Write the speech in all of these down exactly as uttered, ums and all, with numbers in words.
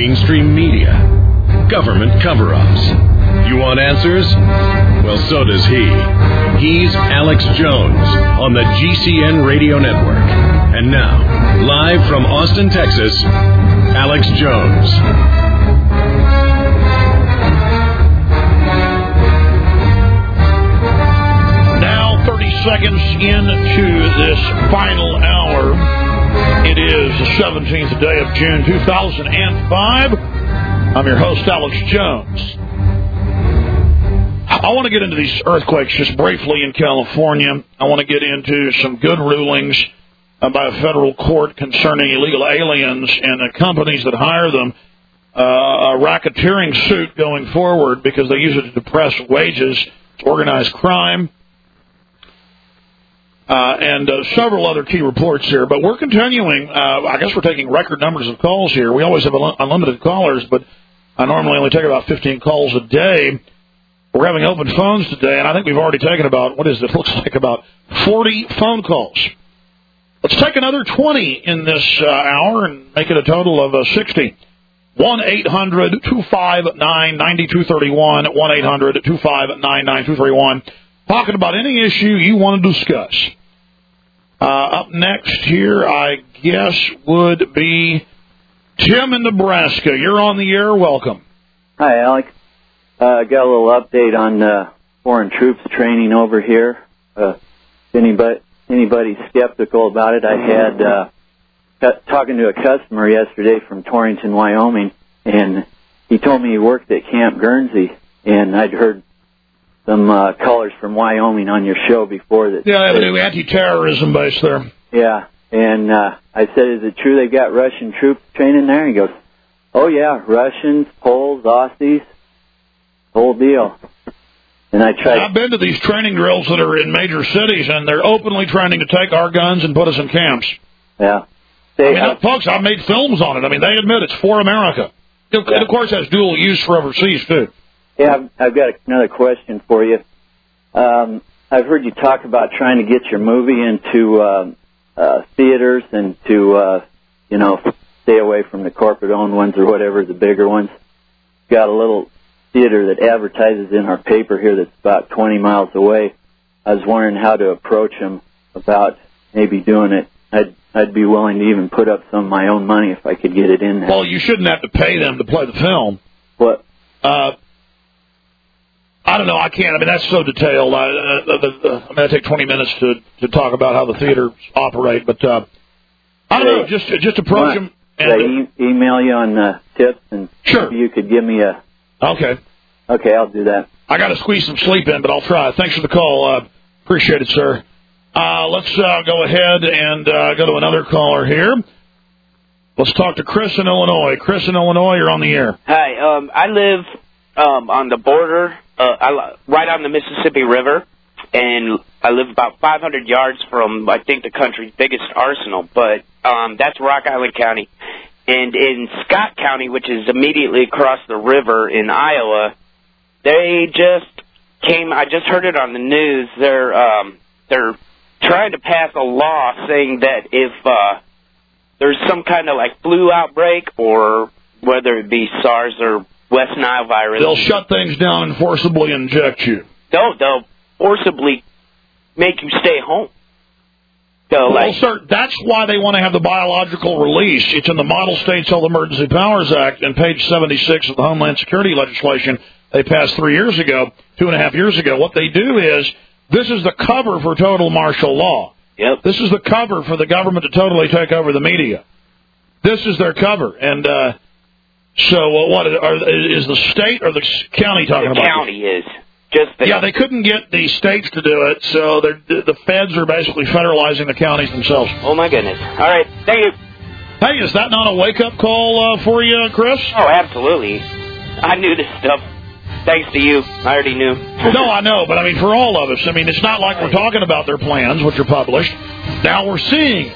mainstream media, government cover-ups. You want answers? Well, so does he. He's Alex Jones on the G C N Radio Network. And now, live from Austin, Texas, Alex Jones. Now, thirty seconds into this final hour. It is the seventeenth day of June, two thousand five. I'm your host, Alex Jones. I want to get into these earthquakes just briefly in California. I want to get into some good rulings uh, by a federal court concerning illegal aliens and the companies that hire them. Uh, a racketeering suit going forward because they use it to depress wages, organized crime, uh, and uh, several other key reports here. But we're continuing. Uh, I guess we're taking record numbers of calls here. We always have unlimited callers, but I normally only take about fifteen calls a day. We're having open phones today, and I think we've already taken about, what is it, looks like about forty phone calls. Let's take another twenty in this uh, hour and make it a total of uh, sixty. one eight hundred two five nine nine two three one, one eight hundred two five nine nine two three one. Talking about any issue you want to discuss. Uh, up next here, I guess, would be Tim in Nebraska. You're on the air. Welcome. Hi, Alex. I uh, got a little update on uh, foreign troops training over here. Uh, anybody, anybody's skeptical about it, I had uh, t- talking to a customer yesterday from Torrington, Wyoming, and he told me he worked at Camp Guernsey, and I'd heard some uh, callers from Wyoming on your show before. That yeah, they have a new anti-terrorism base there. Yeah, and uh, I said, is it true they got Russian troops training there? And he goes, oh, yeah, Russians, Poles, Aussies. Whole deal. And I tried. I've been to these training drills that are in major cities, and they're openly trying to take our guns and put us in camps. Yeah. They, I mean, uh, folks, I've made films on it. I mean, they admit it's for America. It, yeah. it, of course, has dual use for overseas, too. Yeah, I've, I've got another question for you. Um, I've heard you talk about trying to get your movie into uh, uh, theaters and to, uh, you know, stay away from the corporate-owned ones or whatever, the bigger ones. Got a little theater that advertises in our paper here that's about twenty miles away. I was wondering how to approach them about maybe doing it. I'd I'd be willing to even put up some of my own money if I could get it in there. Well, you shouldn't have to pay them to play the film. What? Uh, I don't know. I can't. I mean, that's so detailed. I, uh, the, the, I mean, I take twenty minutes to, to talk about how the theaters operate, but uh, I don't hey, know. Just just approach them. Could I e- email you on uh, tips and sure. maybe you could give me a. Okay. Okay, I'll do that. I got to squeeze some sleep in, but I'll try. Thanks for the call. Uh, appreciate it, sir. Uh, let's uh, go ahead and uh, go to another caller here. Let's talk to Chris in Illinois. Chris in Illinois, you're on the air. Hi. Um, I live um, on the border, uh, I, right on the Mississippi River, and I live about five hundred yards from, I think, the country's biggest arsenal, but um, that's Rock Island County. And in Scott County, which is immediately across the river in Iowa, they just came, I just heard it on the news, they're um, they're trying to pass a law saying that if uh, there's some kind of like flu outbreak or whether it be SARS or West Nile virus. They'll shut things down and forcibly inject you. No, they'll forcibly make you stay home. So, well, like, sir, that's why they want to have the biological release. It's in the Model States Health Emergency Powers Act and page seventy-six of the Homeland Security legislation they passed three years ago, two and a half years ago. What they do is, this is the cover for total martial law. Yep. This is the cover for the government to totally take over the media. This is their cover. And uh, so uh, what are, is the state or the county talking the about? The county is. Just the yeah, they couldn't get the states to do it, so the feds are basically federalizing the counties themselves. Oh, my goodness. All right. Thank you. Hey, is that not a wake-up call uh, for you, Chris? Oh, absolutely. I knew this stuff. Thanks to you. I already knew. No, I know, but I mean, for all of us, I mean, it's not like we're talking about their plans, which are published. Now we're seeing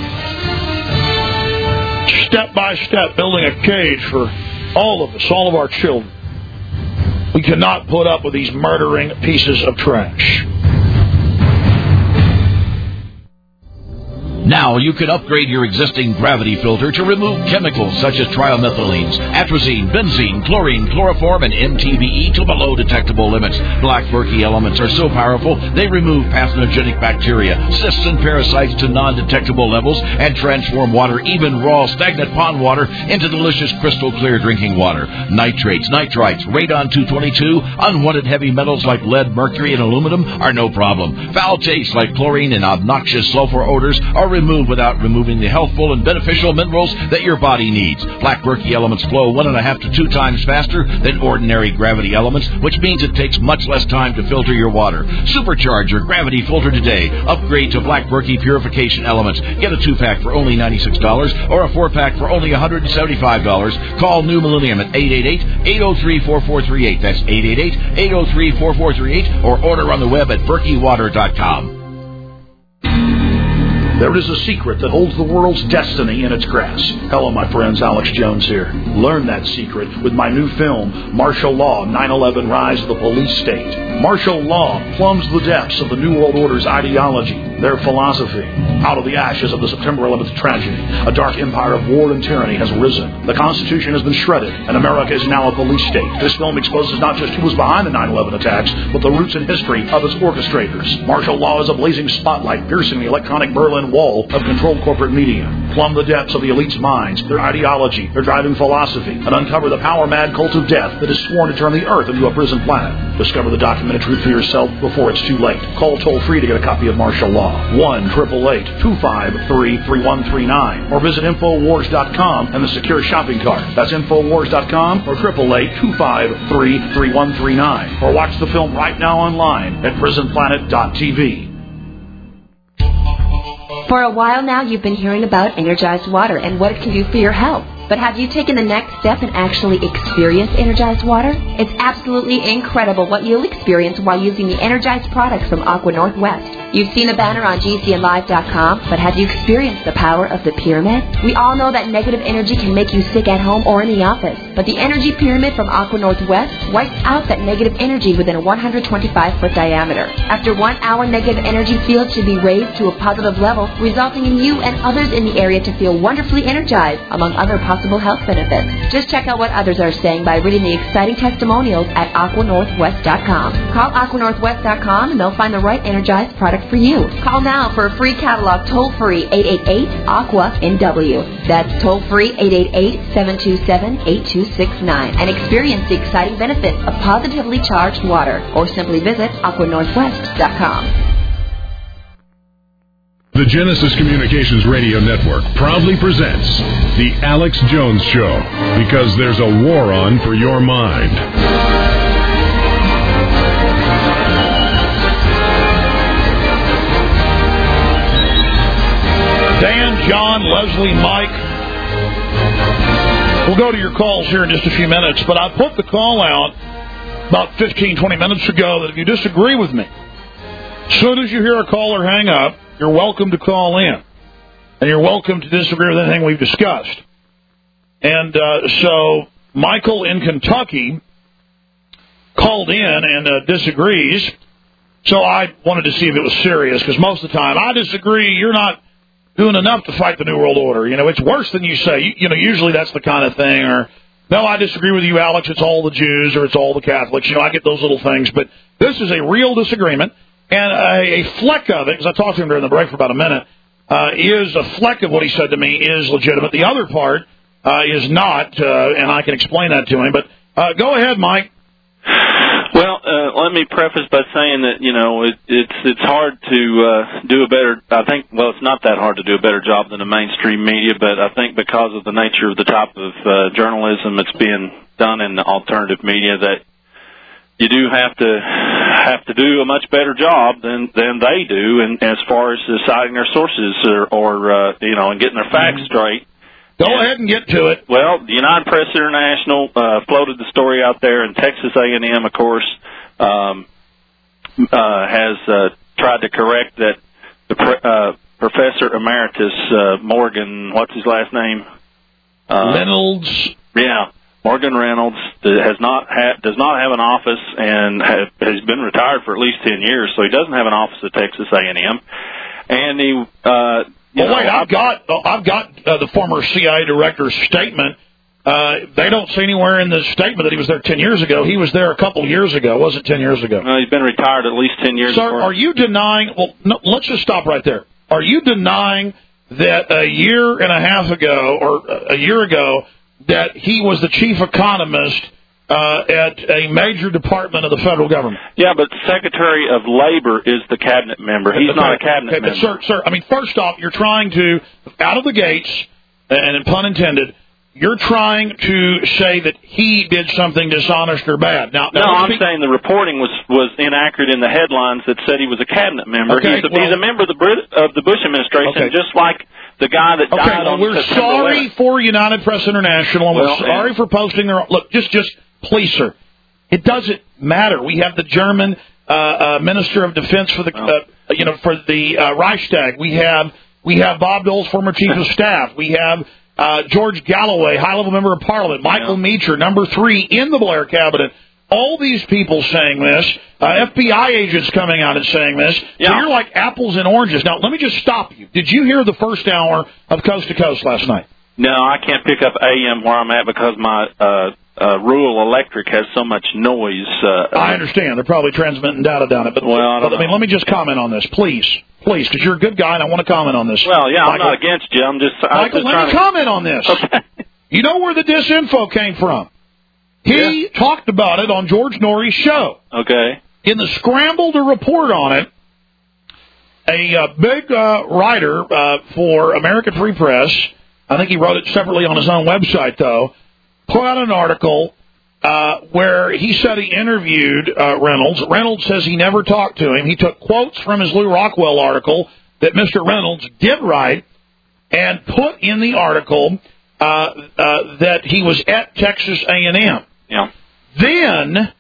step by step building a cage for all of us, all of our children. We cannot put up with these murdering pieces of trash. Now you can upgrade your existing gravity filter to remove chemicals such as trimethylenes, atrazine, benzene, chlorine, chloroform, and M T B E to below detectable limits. Black Berkey elements are so powerful they remove pathogenic bacteria, cysts, and parasites to non-detectable levels and transform water, even raw stagnant pond water, into delicious crystal clear drinking water. Nitrates, nitrites, radon two twenty-two, unwanted heavy metals like lead, mercury, and aluminum are no problem. Foul tastes like chlorine and obnoxious sulfur odors are removed without removing the healthful and beneficial minerals that your body needs. Black Berkey elements flow one and a half to two times faster than ordinary gravity elements, which means it takes much less time to filter your water. Supercharge your gravity filter today. Upgrade to Black Berkey purification elements. Get a two-pack for only ninety-six dollars or a four-pack for only one hundred seventy-five dollars. Call New Millennium at eight eight eight, eight oh three, four four three eight. That's eight eight eight, eight oh three, four four three eight, or order on the web at berkey water dot com. There is a secret that holds the world's destiny in its grasp. Hello, my friends. Alex Jones here. Learn that secret with my new film, Martial Law, nine eleven Rise of the Police State. Martial law plumbs the depths of the New World Order's ideology, their philosophy. Out of the ashes of the September eleventh tragedy, a dark empire of war and tyranny has risen. The Constitution has been shredded, and America is now a police state. This film exposes not just who was behind the nine eleven attacks, but the roots and history of its orchestrators. Martial Law is a blazing spotlight piercing the electronic Berlin Wall of controlled corporate media. Plumb the depths of the elite's minds, their ideology, their driving philosophy, and uncover the power-mad cult of death that is sworn to turn the Earth into a prison planet. Discover the documented truth for yourself before it's too late. Call toll-free to get a copy of Martial Law. one eight eight eight, two five three, three one three nine. Or visit Infowars dot com and the secure shopping cart. That's Infowars dot com or eight eight eight, two five three, three one three nine. Or watch the film right now online at prison planet dot t v. For a while now, you've been hearing about Energized Water and what it can do for your health. But have you taken the next step and actually experienced Energized Water? It's absolutely incredible what you'll experience while using the Energized products from Aqua Northwest. You've seen the banner on G C N live dot com, but have you experienced the power of the pyramid? We all know that negative energy can make you sick at home or in the office, but the energy pyramid from Aqua Northwest wipes out that negative energy within a one hundred twenty-five foot diameter. After one hour, negative energy field should be raised to a positive level, resulting in you and others in the area to feel wonderfully energized, among other possible health benefits. Just check out what others are saying by reading the exciting testimonials at aqua northwest dot com. Call aqua northwest dot com and they'll find the right energized product for you. Call now for a free catalog toll-free eight eight eight, aqua N W. That's toll-free eight eight eight, seven two seven, eight two six nine and experience the exciting benefits of positively charged water, or simply visit aqua northwest dot com. The Genesis Communications Radio Network proudly presents The Alex Jones Show, because there's a war on for your mind. Dan, John, Leslie, Mike. We'll go to your calls here in just a few minutes, but I put the call out about fifteen, twenty minutes ago that if you disagree with me, as soon as you hear a caller hang up, you're welcome to call in, and you're welcome to disagree with anything we've discussed. And uh, so Michael in Kentucky called in and uh, disagrees, so I wanted to see if it was serious, because most of the time, I disagree, you're not doing enough to fight the New World Order. You know, it's worse than you say. You, you know, usually that's the kind of thing, or, no, I disagree with you, Alex, it's all the Jews, or it's all the Catholics. You know, I get those little things, but this is a real disagreement. And a, a fleck of it, because I talked to him during the break for about a minute, uh, is a fleck of what he said to me is legitimate. The other part uh, is not, uh, and I can explain that to him. But uh, go ahead, Mike. Well, uh, let me preface by saying that, you know, it, it's it's hard to uh, do a better, I think, well, it's not that hard to do a better job than the mainstream media, but I think because of the nature of the type of uh, journalism that's being done in the alternative media, that you do have to have to do a much better job than than they do, and as far as citing their sources or, or uh, you know, and getting their facts straight. Go and, ahead and get to it. Well, the United Press International uh, floated the story out there, and Texas A and M, of course, um, uh, has uh, tried to correct that the pre- uh, Professor Emeritus uh, Morgan, what's his last name? Uh, Reynolds. Yeah. Morgan Reynolds has not ha- does not have an office and ha- has been retired for at least ten years, so he doesn't have an office at Texas A and M. And he, uh, You well, know, wait, I've got I've got uh, the former C I A director's statement. Uh, they don't say anywhere in the statement that he was there ten years ago. He was there a couple years ago. It wasn't ten years ago. Uh, he's been retired at least ten years. Sir, are you denying? Well, no, let's just stop right there. Are you denying that a year and a half ago, or a year ago, that he was the chief economist uh, at a major department of the federal government? Yeah, but Secretary of Labor is the cabinet member. He's okay. not a cabinet okay, member. But sir, sir, I mean, first off, you're trying to, out of the gates, and pun intended, you're trying to say that he did something dishonest or bad. Now, no, now I'm speak- saying the reporting was, was inaccurate in the headlines that said he was a cabinet member. Okay, he's, a, well, he's a member of the Brit, of the Bush administration, okay. just like the guy that okay, died well, on we're September sorry eleventh. for United Press International, and we're Well, sorry and, for posting their... Look, just, just please, sir, it doesn't matter. We have the German uh, uh, Minister of Defense for the, uh, you know, for the uh, Reichstag. We have, we have Bob Dole's former chief of staff. We have... Uh, George Galloway, high-level member of Parliament, Michael yeah. Meacher, number three in the Blair cabinet. All these people saying this, uh, F B I agents coming out and saying this. Yeah. So you're like apples and oranges. Now, let me just stop you. Did you hear the first hour of Coast to Coast last night? No, I can't pick up A M where I'm at because my uh, uh, rural electric has so much noise. Uh, I understand. They're probably transmitting data down it. But, well, I, don't but I mean, know. let me just comment on this, please. Please, because you're a good guy, and I want to comment on this. Well, yeah, Michael, I'm not against you. I'm just... I'm Michael, just let trying me to... comment on this. Okay. You know where the disinfo came from? He yeah. talked about it on George Norrie's show. Okay. In the scramble to report on it, a uh, big uh, writer uh, for American Free Press, I think he wrote it separately on his own website, though, put out an article uh, where he said he interviewed uh, Reynolds. Reynolds says he never talked to him. He took quotes from his Lou Rockwell article that Mister Reynolds did write and put in the article uh, uh, that he was at Texas A and M. Yeah. Then...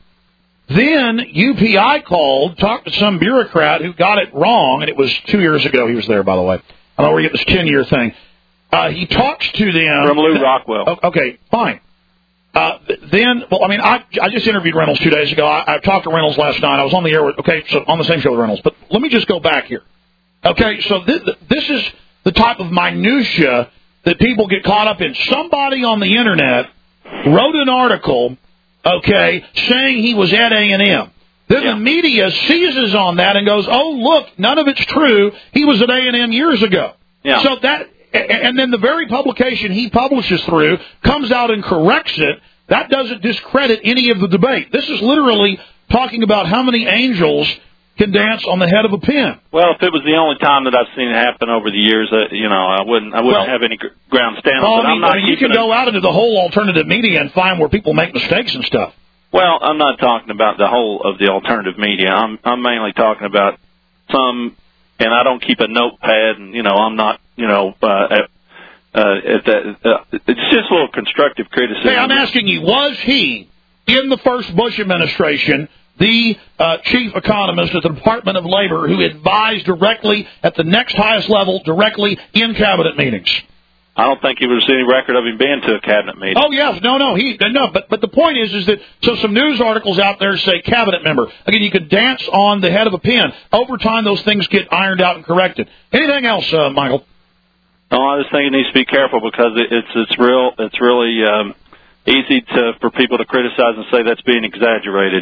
Then U P I called, talked to some bureaucrat who got it wrong, and it was two years ago he was there, by the way. I don't know where you get this ten-year thing. Uh, he talks to them. From Lou Rockwell. Okay, fine. Uh, then, well, I mean, I I just interviewed Reynolds two days ago. I, I talked to Reynolds last night. I was on the air with, okay, so on the same show with Reynolds. But let me just go back here. Okay, so this, this is the type of minutia that people get caught up in. Somebody on the Internet wrote an article... Okay, saying he was at A and M. Then yeah. the media seizes on that and goes, oh, look, none of it's true. He was at A and M years ago. Yeah. So that, and then the very publication he publishes through comes out and corrects it. That doesn't discredit any of the debate. This is literally talking about how many angels can dance on the head of a pin. Well, if it was the only time that I've seen it happen over the years, uh, you know, I wouldn't, I wouldn't well, have any ground stand well, on. But I mean, I'm not I mean you can a, go out into the whole alternative media and find where people make mistakes and stuff. Well, I'm not talking about the whole of the alternative media. I'm I'm mainly talking about some, and I don't keep a notepad, and you know, I'm not, you know, uh, at, uh, at that. Uh, it's just a little constructive criticism. Hey, I'm asking you, was he in the first Bush administration the uh, chief economist at the Department of Labor who advised directly at the next highest level, directly in cabinet meetings? I don't think there was any record of him being to a cabinet meeting. Oh yes, no, no, he no. But but the point is, is that so some news articles out there say cabinet member. Again, you can dance on the head of a pin. Over time, those things get ironed out and corrected. Anything else, uh, Michael? No, I just think it needs to be careful because it, it's it's real. It's really um, easy to for people to criticize and say that's being exaggerated.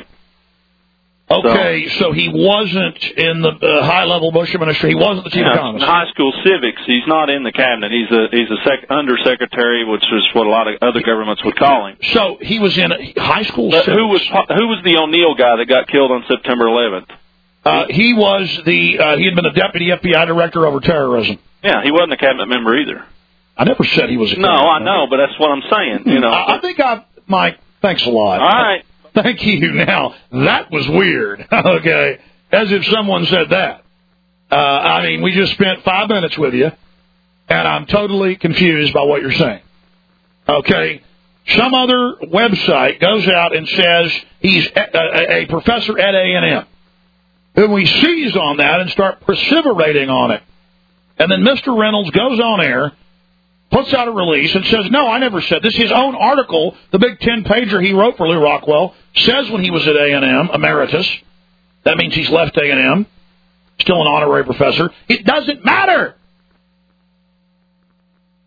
Okay, so, so he wasn't in the uh, high-level Bush administration. He wasn't the chief yeah, economist. In high school civics, he's not in the cabinet. He's a he's a sec- undersecretary, which is what a lot of other governments would call him. So he was in high school but civics. Who was who was the O'Neill guy that got killed on September eleventh? Uh, he was the uh, he had been a deputy F B I director over terrorism. Yeah, he wasn't a cabinet member either. I never said he was a no, I know, but that's what I'm saying. You know, I, I think I, Mike. Thanks a lot. All right. Thank you. Now, that was weird, okay, as if someone said that. Uh, I mean, we just spent five minutes with you, and I'm totally confused by what you're saying. Okay, some other website goes out and says he's a, a, a professor at A and M. Then we seize on that and start perseverating on it. And then Mister Reynolds goes on air, puts out a release and says, no, I never said this. His own article, the big ten-pager he wrote for Lou Rockwell, says when he was at A and M, emeritus. That means he's left A and M, still an honorary professor. It doesn't matter.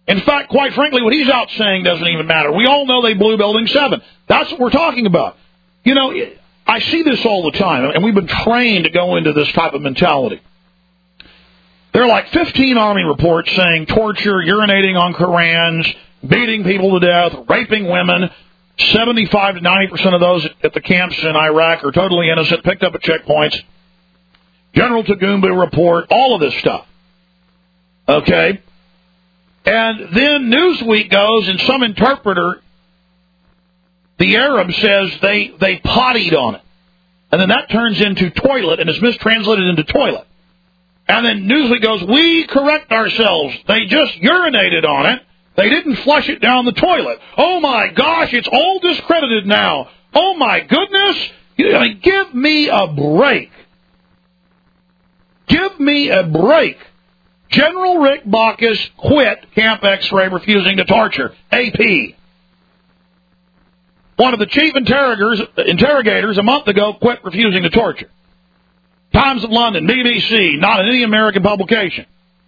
In fact, quite frankly, what he's out saying doesn't even matter. We all know they blew Building seven. That's what we're talking about. You know, I see this all the time, and we've been trained to go into this type of mentality. There are like fifteen Army reports saying torture, urinating on Korans, beating people to death, raping women. seventy-five to ninety percent of those at the camps in Iraq are totally innocent, picked up at checkpoints. General Tagumba report, all of this stuff. Okay? And then Newsweek goes, and some interpreter, the Arab, says they, they pottied on it. And then that turns into toilet, and it's mistranslated into toilet. And then Newsweek goes, we correct ourselves. They just urinated on it. They didn't flush it down the toilet. Oh, my gosh, it's all discredited now. Oh, my goodness. I mean, give me a break. Give me a break. General Rick Baucus quit Camp X-Ray, refusing to torture. A P. One of the chief interrogators, interrogators a month ago quit refusing to torture. Times of London, B B C, not in any American publication.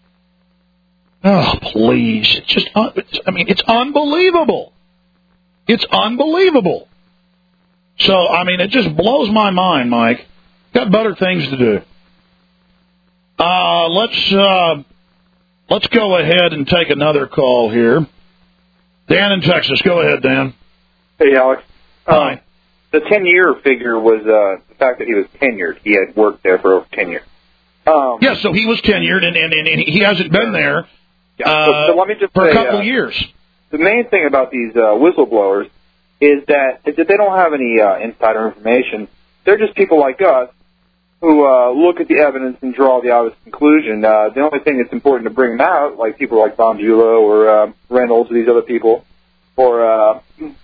Oh, please. It's just, I mean, it's unbelievable. It's unbelievable. So, I mean, it just blows my mind, Mike. Got better things to do. Uh, let's, uh, let's go ahead and take another call here. Dan in Texas. Go ahead, Dan. Hey, Alex. Hi. Um, the ten-year figure was uh, the fact that he was tenured. He had worked there for over ten years. Um, yeah, so he was tenured, and, and, and he hasn't been there yeah, uh, so, so let me just for say, a couple uh, of years. The main thing about these uh, whistleblowers is that, is that they don't have any uh, insider information. They're just people like us who uh, look at the evidence and draw the obvious conclusion. Uh, the only thing that's important to bring them out, like people like Von Bulow or uh, Reynolds or these other people, or uh,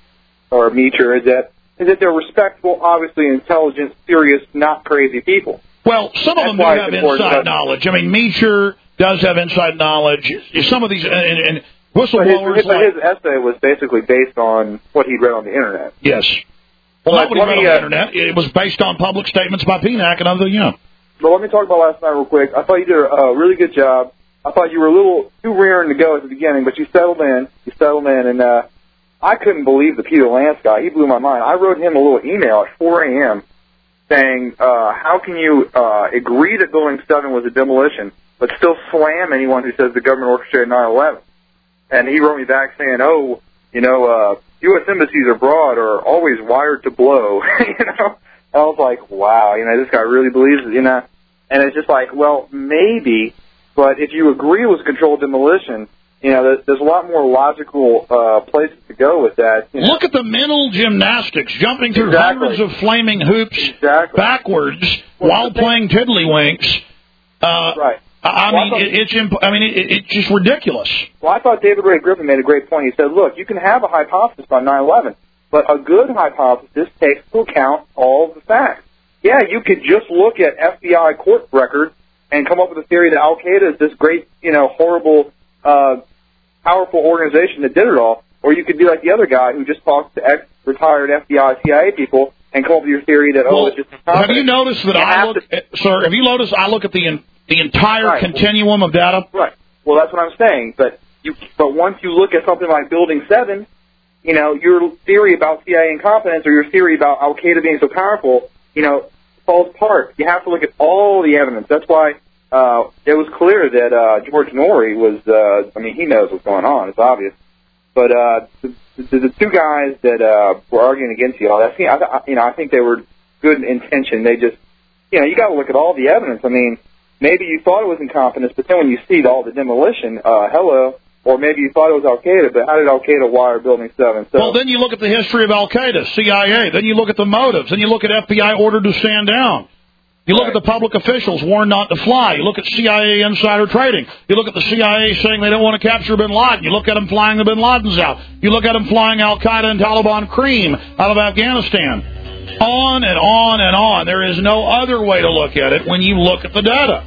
or Meacher, is that is that they're respectful, obviously intelligent, serious, not crazy people. Well, some of That's them do why have it's important inside that- knowledge. I mean, Meacher does have inside knowledge. Some of these, and, and But his, whistleblowers his, like... his essay was basically based on what he'd read on the internet. Yes. Well, But not what he let read on me, the uh, internet. It was based on public statements by P N A C and other, you know. But let me talk about last night real quick. I thought you did a really good job. I thought you were a little too rearing to go at the beginning, but you settled in. You settled in, and uh, I couldn't believe the Peter Lance guy. He blew my mind. I wrote him a little email at four a.m. saying, uh, how can you uh, agree that Building seven was a demolition, but still slam anyone who says the government orchestrated nine eleven? And he wrote me back saying, oh, you know, uh, U S embassies abroad are always wired to blow, you know? I was like, wow, you know, this guy really believes it, you know? And it's just like, well, maybe, but if you agree it was controlled demolition, you know, there's, there's a lot more logical uh, places to go with that. You know? Look at the mental gymnastics, jumping through Exactly. hundreds of flaming hoops Exactly. backwards Well, while the thing- playing tiddlywinks. Uh, Right. I Well, I mean, thought- it, it's imp- I mean, it, it's just ridiculous. Well, I thought David Ray Griffin made a great point. He said, look, you can have a hypothesis on nine eleven, but a good hypothesis takes into account all of the facts. Yeah, you could just look at F B I court records and come up with a theory that Al-Qaeda is this great, you know, horrible, uh, powerful organization that did it all, or you could be like the other guy who just talks to ex-retired F B I, C I A people and come up with your theory that, Well, oh, it's just have you noticed that You I have look, to- at, sir? Have you noticed I look at the in, the entire Right. continuum of data? Right. Well, that's what I'm saying. But you, but once you look at something like Building seven, you know, your theory about C I A incompetence or your theory about Al-Qaeda being so powerful, you know, falls apart. You have to look at all the evidence. That's why uh, it was clear that uh, George Norrie was, uh, I mean, he knows what's going on. It's obvious. But uh, the, the, the two guys that uh, were arguing against you all, that's, you know, I, you know, I think they were good in intention. They just, you know, you got to look at all the evidence. I mean, maybe you thought it was incompetence, but then when you see all the demolition, uh, hello, or maybe you thought it was Al-Qaeda, but how did Al-Qaeda wire Building seven? So, Well, then you look at the history of Al-Qaeda, C I A. Then you look at the motives. Then you look at F B I ordered to stand down. You look Right. at the public officials warned not to fly. You look at C I A insider trading. You look at the C I A saying they don't want to capture bin Laden. You look at them flying the bin Ladens out. You look at them flying Al-Qaeda and Taliban cream out of Afghanistan. On and on and on. There is no other way to look at it when you look at the data.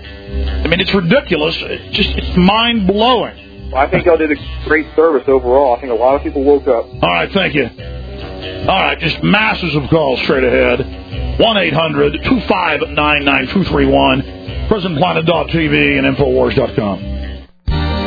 I mean, it's ridiculous. It's just it's mind-blowing. well, I think y'all did a great service overall. I think a lot of people woke up. All right, thank you. All right, just masses of calls straight ahead. one eight hundred two five nine nine two three one, prison planet dot t v, and infowars dot com.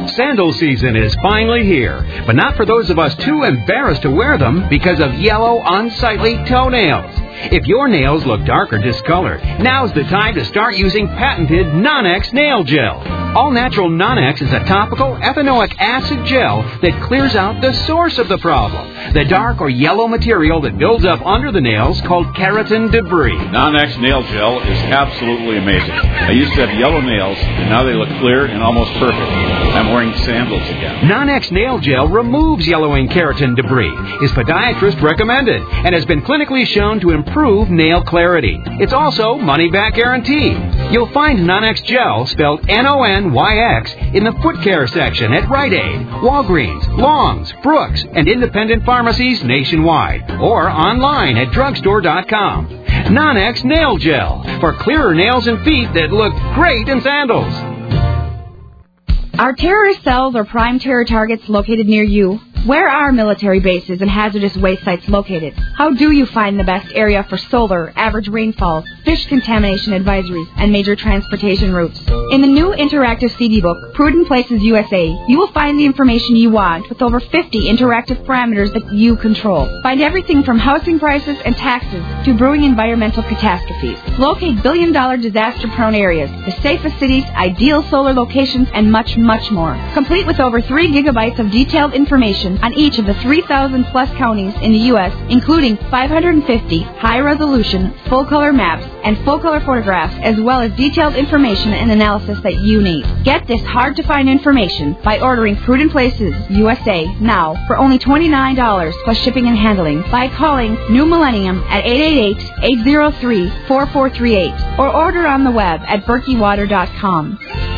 Sandal season is finally here, but not for those of us too embarrassed to wear them because of yellow, unsightly toenails. If your nails look dark or discolored, now's the time to start using patented Nonex Nail Gel. All Natural Nonex is a topical ethanoic acid gel that clears out the source of the problem, the dark or yellow material that builds up under the nails called keratin debris. Nonex Nail Gel is absolutely amazing. I used to have yellow nails, and now they look clear and almost perfect. I'm wearing sandals again. Nonex Nail Gel removes yellowing keratin debris, is podiatrist recommended, and has been clinically shown to improve nail clarity. It's also money-back guarantee. You'll find Nonex Gel, spelled N O N Y X, in the foot care section at Rite Aid, Walgreens, Long's, Brooks, and independent pharmacies nationwide, or online at drugstore dot com. Nonex Nail Gel, for clearer nails and feet that look great in sandals. Are terrorist cells or prime terror targets located near you? Where are military bases and hazardous waste sites located? How do you find the best area for solar, average rainfalls, fish contamination advisories, and major transportation routes? In the new interactive C D book, Prudent Places U S A, you will find the information you want with over fifty interactive parameters that you control. Find everything from housing prices and taxes to brewing environmental catastrophes. Locate billion-dollar disaster-prone areas, the safest cities, ideal solar locations, and much, much more. Complete with over three gigabytes of detailed information on each of the three thousand plus counties in the U S, including five hundred fifty high-resolution, full-color maps and full-color photographs, as well as detailed information and analysis that you need. Get this hard-to-find information by ordering Prudent Places U S A now for only twenty-nine dollars plus shipping and handling by calling New Millennium at eight eight eight, eight zero three, four four three eight or order on the web at berkey water dot com.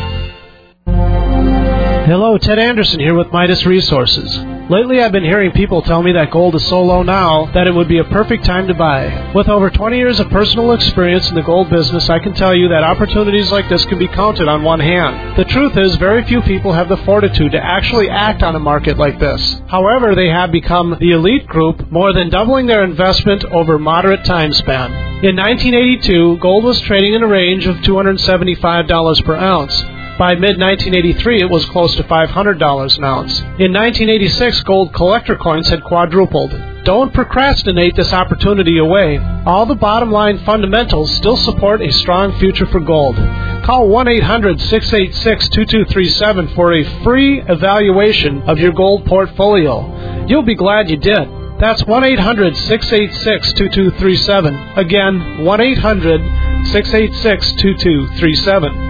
Hello, Ted Anderson here with Midas Resources. Lately I've been hearing people tell me that gold is so low now that it would be a perfect time to buy. With over twenty years of personal experience in the gold business, I can tell you that opportunities like this can be counted on one hand. The truth is, very few people have the fortitude to actually act on a market like this. However, they have become the elite group, more than doubling their investment over moderate time span. In nineteen eighty-two, gold was trading in a range of two hundred seventy-five dollars per ounce. By mid nineteen eighty-three, it was close to five hundred dollars an ounce. In nineteen eighty-six, gold collector coins had quadrupled. Don't procrastinate this opportunity away. All the bottom line fundamentals still support a strong future for gold. Call one eight hundred, six eight six, two two three seven for a free evaluation of your gold portfolio. You'll be glad you did. That's one eight hundred, six eight six, two two three seven. Again, one eight hundred, six eight six, two two three seven.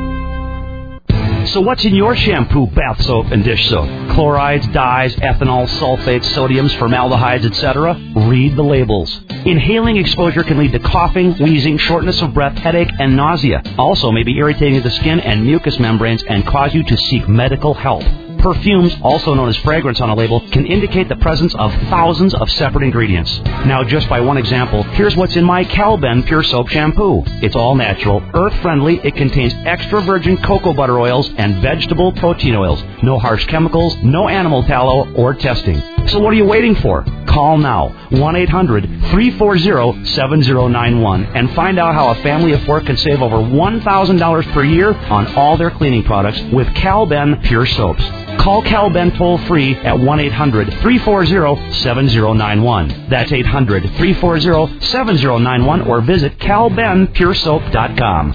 So what's in your shampoo, bath soap, and dish soap? Chlorides, dyes, ethanol, sulfates, sodiums, formaldehydes, et cetera? Read the labels. Inhaling exposure can lead to coughing, wheezing, shortness of breath, headache, and nausea. Also may be irritating to the skin and mucous membranes and cause you to seek medical help. Perfumes, also known as fragrance on a label, can indicate the presence of thousands of separate ingredients. Now, just by one example, here's what's in my Calben Pure Soap Shampoo. It's all natural, earth-friendly, it contains extra virgin cocoa butter oils and vegetable protein oils. No harsh chemicals, no animal tallow or testing. So what are you waiting for? Call now, one eight hundred, three four zero, seven zero nine one, and find out how a family of four can save over one thousand dollars per year on all their cleaning products with Calben Pure Soaps. Call Calben toll-free at one eight hundred, three four zero, seven zero nine one. That's eight hundred, three four zero, seven zero nine one or visit cal ben pure soap dot com.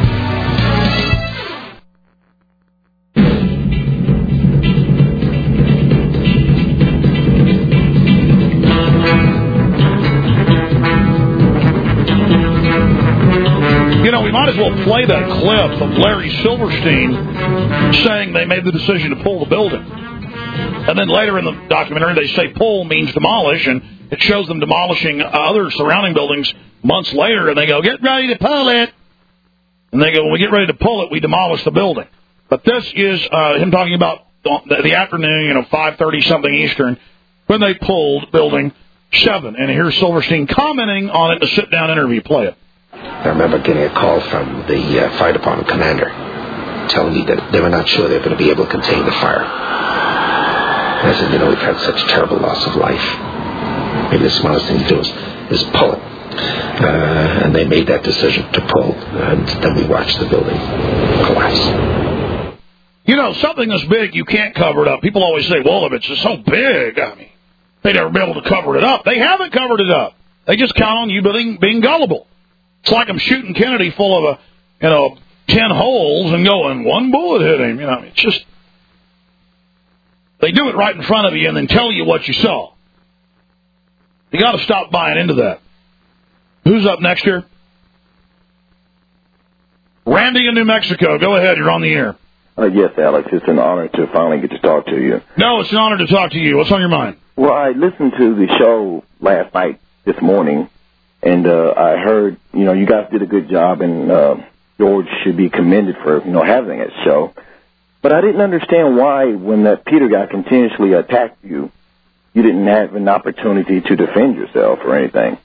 You know, we might as well play that clip of Larry Silverstein saying they made the decision to pull the building. And then later in the documentary, they say pull means demolish, and it shows them demolishing other surrounding buildings months later, and they go, get ready to pull it. And they go, when we get ready to pull it, we demolish the building. But this is uh, him talking about the, the afternoon, you know, five thirty something Eastern, when they pulled Building seven. And here's Silverstein commenting on it in a sit-down interview. Play it. I remember getting a call from the uh, fire department commander telling me that they were not sure they were going to be able to contain the fire. And I said, you know, we've had such terrible loss of life. Maybe the smartest thing to do is, is pull it. Uh, and they made that decision to pull, and then we watched the building collapse. You know, something that's big, you can't cover it up. People always say, well, if it's just so big, I mean, they'd never be able to cover it up. They haven't covered it up. They just count on you being, being gullible. It's like I'm shooting Kennedy full of, a, you know, ten holes and going, one bullet hit him. You know, it's just, they do it right in front of you and then tell you what you saw. You got to stop buying into that. Who's up next here? Randy in New Mexico. Go ahead. You're on the air. Uh, yes, Alex. It's an honor to finally get to talk to you. No, it's an honor to talk to you. What's on your mind? Well, I listened to the show last night, this morning, and uh, I heard, you know, you guys did a good job, and uh, George should be commended for, you know, having that show. But I didn't understand why, when that Peter guy continuously attacked you, you didn't have an opportunity to defend yourself or anything.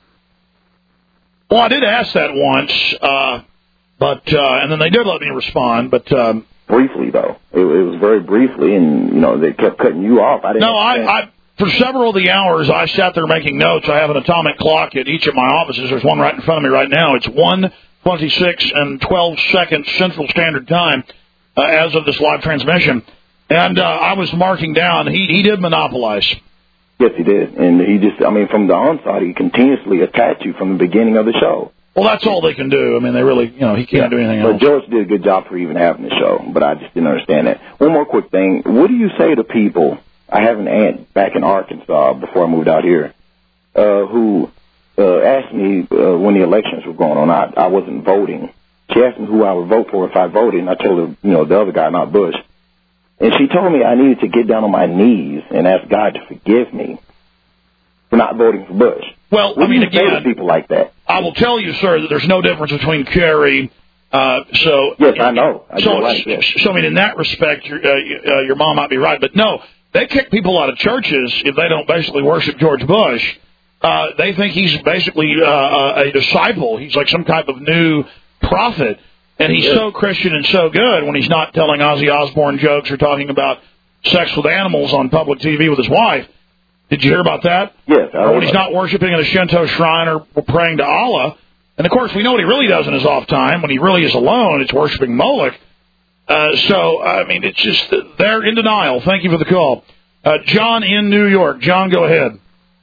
Well, I did ask that once, uh, but uh, and then they did let me respond, but... Um, briefly, though. It, it was very briefly, and, you know, they kept cutting you off. I didn't No, I, I for several of the hours, I sat there making notes. I have an atomic clock at each of my offices. There's one right in front of me right now. It's one twenty-six and twelve seconds Central Standard Time uh, as of this live transmission. And uh, I was marking down. He, he did monopolize. Yes, he did. And he just, I mean, from the onset, he continuously attacked you from the beginning of the show. Well, that's all they can do. I mean, they really, you know, he can't yeah. do anything but else. But George did a good job for even having the show, but I just didn't understand that. One more quick thing. What do you say to people? I have an aunt back in Arkansas before I moved out here uh, who uh, asked me uh, when the elections were going on. I, I wasn't voting. She asked me who I would vote for if I voted, and I told her, you know, the other guy, not Bush. And she told me I needed to get down on my knees and ask God to forgive me for not voting for Bush. Well, what I mean, do you say again, to people like that? I will tell you, sir, that there's no difference between Kerry. Uh, so yes, I know. I so, like that. so, I mean, in that respect, your, uh, uh, your mom might be right, but no, they kick people out of churches if they don't basically worship George Bush. Uh, they think he's basically uh, a disciple. He's like some type of new prophet, and he's yes. so Christian and so good when he's not telling Ozzy Osbourne jokes or talking about sex with animals on public T V with his wife. Did you hear about that? Yes. Or when he's not worshiping at a Shinto shrine or praying to Allah. And, of course, we know what he really does in his off time. When he really is alone, it's worshiping Moloch. Uh, so, I mean, it's just, they're in denial. Thank you for the call. Uh, John in New York. John, go ahead.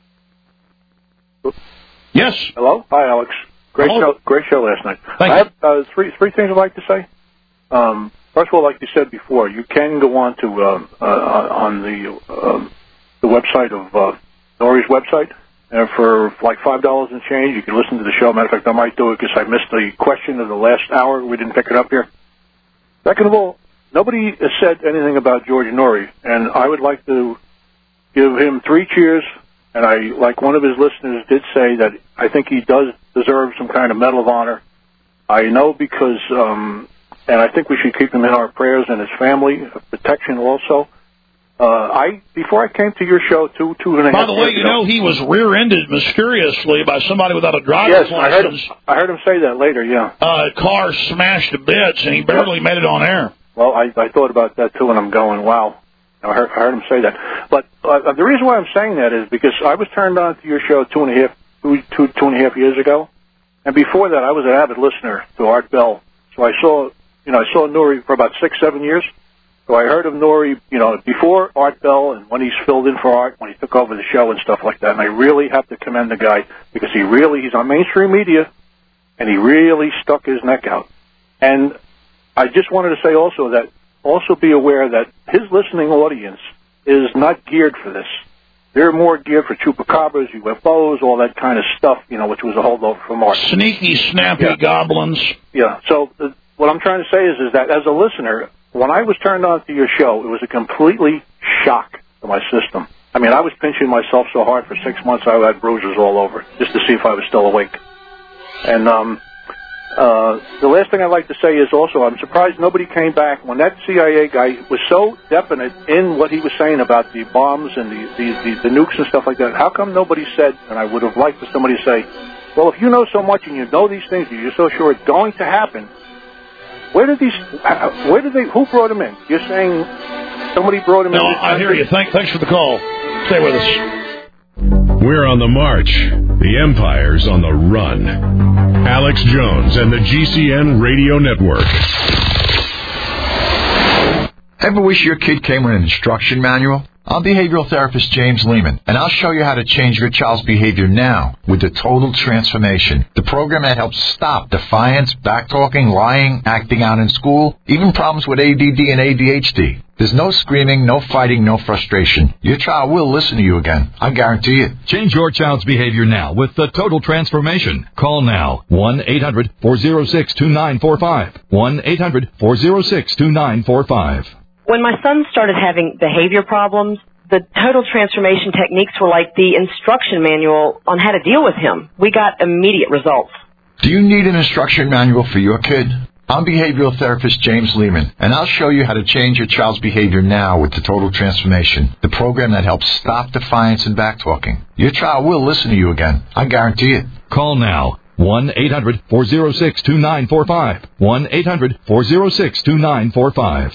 Yes. Hello. Hi, Alex. Great Hello. show. Great show last night. Thank I you. have uh, three three things I'd like to say. Um, first of all, like you said before, you can go on to um, uh, on the um, the website of uh, Nori's website, and for like five dollars and change, you can listen to the show. Matter of fact, I might do it because I missed the question of the last hour. We didn't pick it up here. Second of all, nobody has said anything about George Nori, and I would like to give him three cheers. And I, like one of his listeners did say, that I think he does deserve some kind of Medal of Honor. I know because, um, and I think we should keep him in our prayers and his family, protection also. Uh, I before I came to your show two two and a half. By the way, you ago, know he was rear-ended mysteriously by somebody without a driver's yes, I heard him. license. I heard him say that later. Yeah. Uh, car smashed to bits, and he barely made it on air. Well, I, I thought about that too, and I'm going, wow. I heard, I heard him say that. But uh, the reason why I'm saying that is because I was turned on to your show two and a half, two, two, two and a half years ago, and before that I was an avid listener to Art Bell. So I saw, you know, I saw Nori for about six, seven years. So I heard of Nori, you know, before Art Bell and when he's filled in for Art, when he took over the show and stuff like that. And I really have to commend the guy because he really, he's on mainstream media, and he really stuck his neck out. And I just wanted to say also that also be aware that his listening audience is not geared for this. They're more geared for chupacabras, U F Os, all that kind of stuff, you know, which was a holdover from Art. Sneaky, snappy yeah. goblins. Yeah. So uh, what I'm trying to say is, is that as a listener, when I was turned on to your show, it was a completely shock to my system. I mean, I was pinching myself so hard for six months I had bruises all over just to see if I was still awake. And um, uh, the last thing I'd like to say is also I'm surprised nobody came back when that C I A guy was so definite in what he was saying about the bombs and the, the, the, the nukes and stuff like that. How come nobody said, and I would have liked for somebody to say, well, if you know so much and you know these things and you're so sure it's going to happen, where did these, where did they, who brought them in? You're saying somebody brought them no, in? No, I hear you. Thank, thanks for the call. Stay with us. We're on the march. The Empire's on the run. Alex Jones and the G C N Radio Network. Ever wish your kid came with an instruction manual? I'm behavioral therapist James Lehman, and I'll show you how to change your child's behavior now with the Total Transformation, the program that helps stop defiance, backtalking, lying, acting out in school, even problems with A D D and A D H D. There's no screaming, no fighting, no frustration. Your child will listen to you again. I guarantee it. Change your child's behavior now with the Total Transformation. Call now. one eight hundred four oh six two nine four five. one eight hundred four oh six two nine four five. When my son started having behavior problems, the Total Transformation techniques were like the instruction manual on how to deal with him. We got immediate results. Do you need an instruction manual for your kid? I'm behavioral therapist James Lehman, and I'll show you how to change your child's behavior now with the Total Transformation, the program that helps stop defiance and backtalking. Your child will listen to you again. I guarantee it. Call now. one eight hundred four oh six two nine four five. one eight hundred four oh six two nine four five.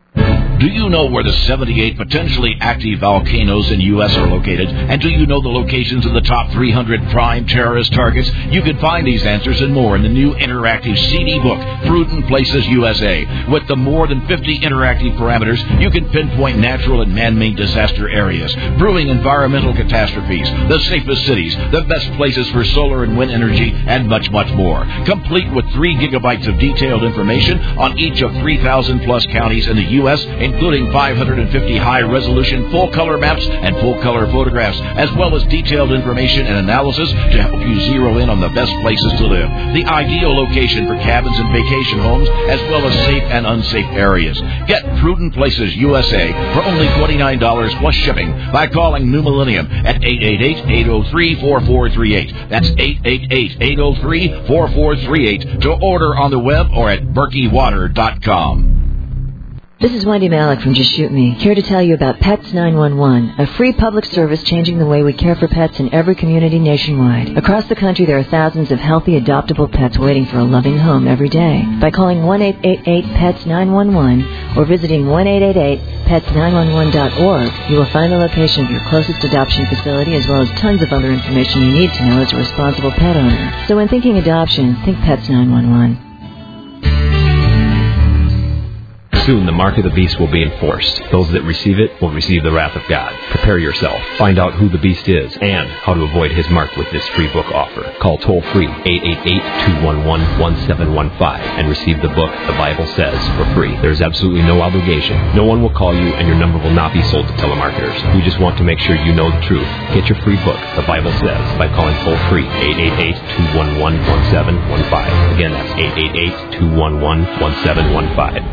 Do you know where the seventy-eight potentially active volcanoes in U S are located? And do you know the locations of the top three hundred prime terrorist targets? You can find these answers and more in the new interactive C D book, Prudent Places U S A. With the more than fifty interactive parameters, you can pinpoint natural and man-made disaster areas, brewing environmental catastrophes, the safest cities, the best places for solar and wind energy, and much, much more. Complete with three gigabytes of detailed information on each of three thousand plus counties in the U S, including five hundred fifty high-resolution full-color maps and full-color photographs, as well as detailed information and analysis to help you zero in on the best places to live, the ideal location for cabins and vacation homes, as well as safe and unsafe areas. Get Prudent Places U S A for only twenty-nine dollars plus shipping by calling New Millennium at eight eight eight, eight oh three, four four three eight. That's eight eight eight, eight oh three, four four three eight to order on the web or at berkey water dot com. This is Wendy Malick from Just Shoot Me, here to tell you about Pets nine one one, a free public service changing the way we care for pets in every community nationwide. Across the country, there are thousands of healthy, adoptable pets waiting for a loving home every day. By calling one eight eight eight, P E T S nine one one or visiting one eight eight eight, pets nine one one dot org, you will find the location of your closest adoption facility as well as tons of other information you need to know as a responsible pet owner. So when thinking adoption, think Pets nine one one. Soon the mark of the beast will be enforced. Those that receive it will receive the wrath of God. Prepare yourself. Find out who the beast is and how to avoid his mark with this free book offer. Call toll-free eight eight eight, two one one, one seven one five and receive the book The Bible Says for free. There's absolutely no obligation. No one will call you and your number will not be sold to telemarketers. We just want to make sure you know the truth. Get your free book, The Bible Says, by calling toll-free eight eight eight, two one one, one seven one five. Again, that's eight eight eight, two one one, one seven one five.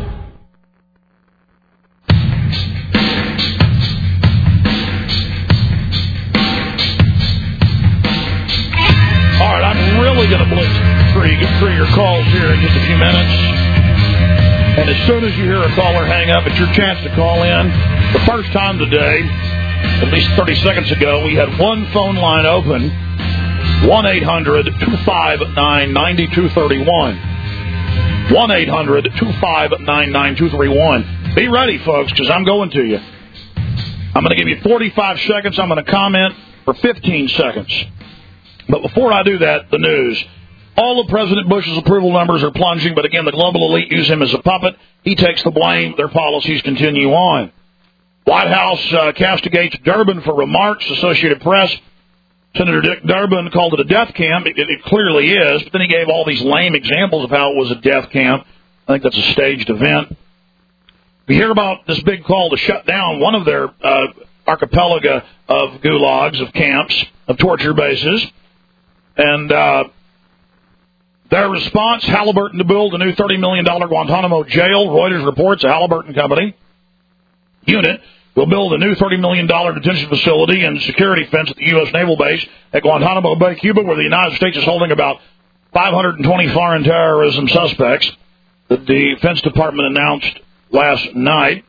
All right, I'm really going to blitz through, through your calls here in just a few minutes. And as soon as you hear a caller hang up, it's your chance to call in. The first time today, at least thirty seconds ago, we had one phone line open, one eight hundred, two five nine, nine two three one. one eight hundred, two five nine, nine two three one. Be ready, folks, because I'm going to you. I'm going to give you forty-five seconds. I'm going to comment for fifteen seconds. But before I do that, the news. All of President Bush's approval numbers are plunging, but again, the global elite use him as a puppet. He takes the blame. Their policies continue on. White House uh, castigates Durbin for remarks. Associated Press. Senator Dick Durbin called it a death camp. It, it clearly is, but then he gave all these lame examples of how it was a death camp. I think that's a staged event. We hear about this big call to shut down one of their uh, archipelago of gulags, of camps, of torture bases. And uh, their response, Halliburton to build a new thirty million dollars Guantanamo jail. Reuters reports a Halliburton company unit will build a new thirty million dollars detention facility and security fence at the U S Naval Base at Guantanamo Bay, Cuba, where the United States is holding about five hundred twenty foreign terrorism suspects. The Defense Department announced last night.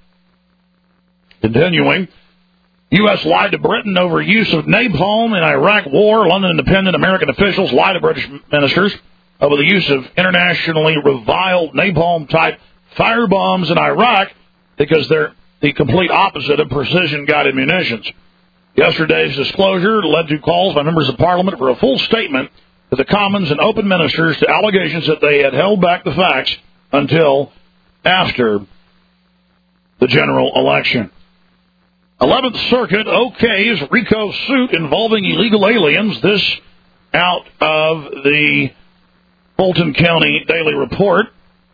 Continuing. U S lied to Britain over use of napalm in Iraq war. London independent American officials lied to British ministers over the use of internationally reviled napalm-type fire bombs in Iraq because they're the complete opposite of precision-guided munitions. Yesterday's disclosure led to calls by members of Parliament for a full statement to the Commons and open ministers to allegations that they had held back the facts until after the general election. eleventh Circuit okays RICO suit involving illegal aliens. This out of the Fulton County Daily Report.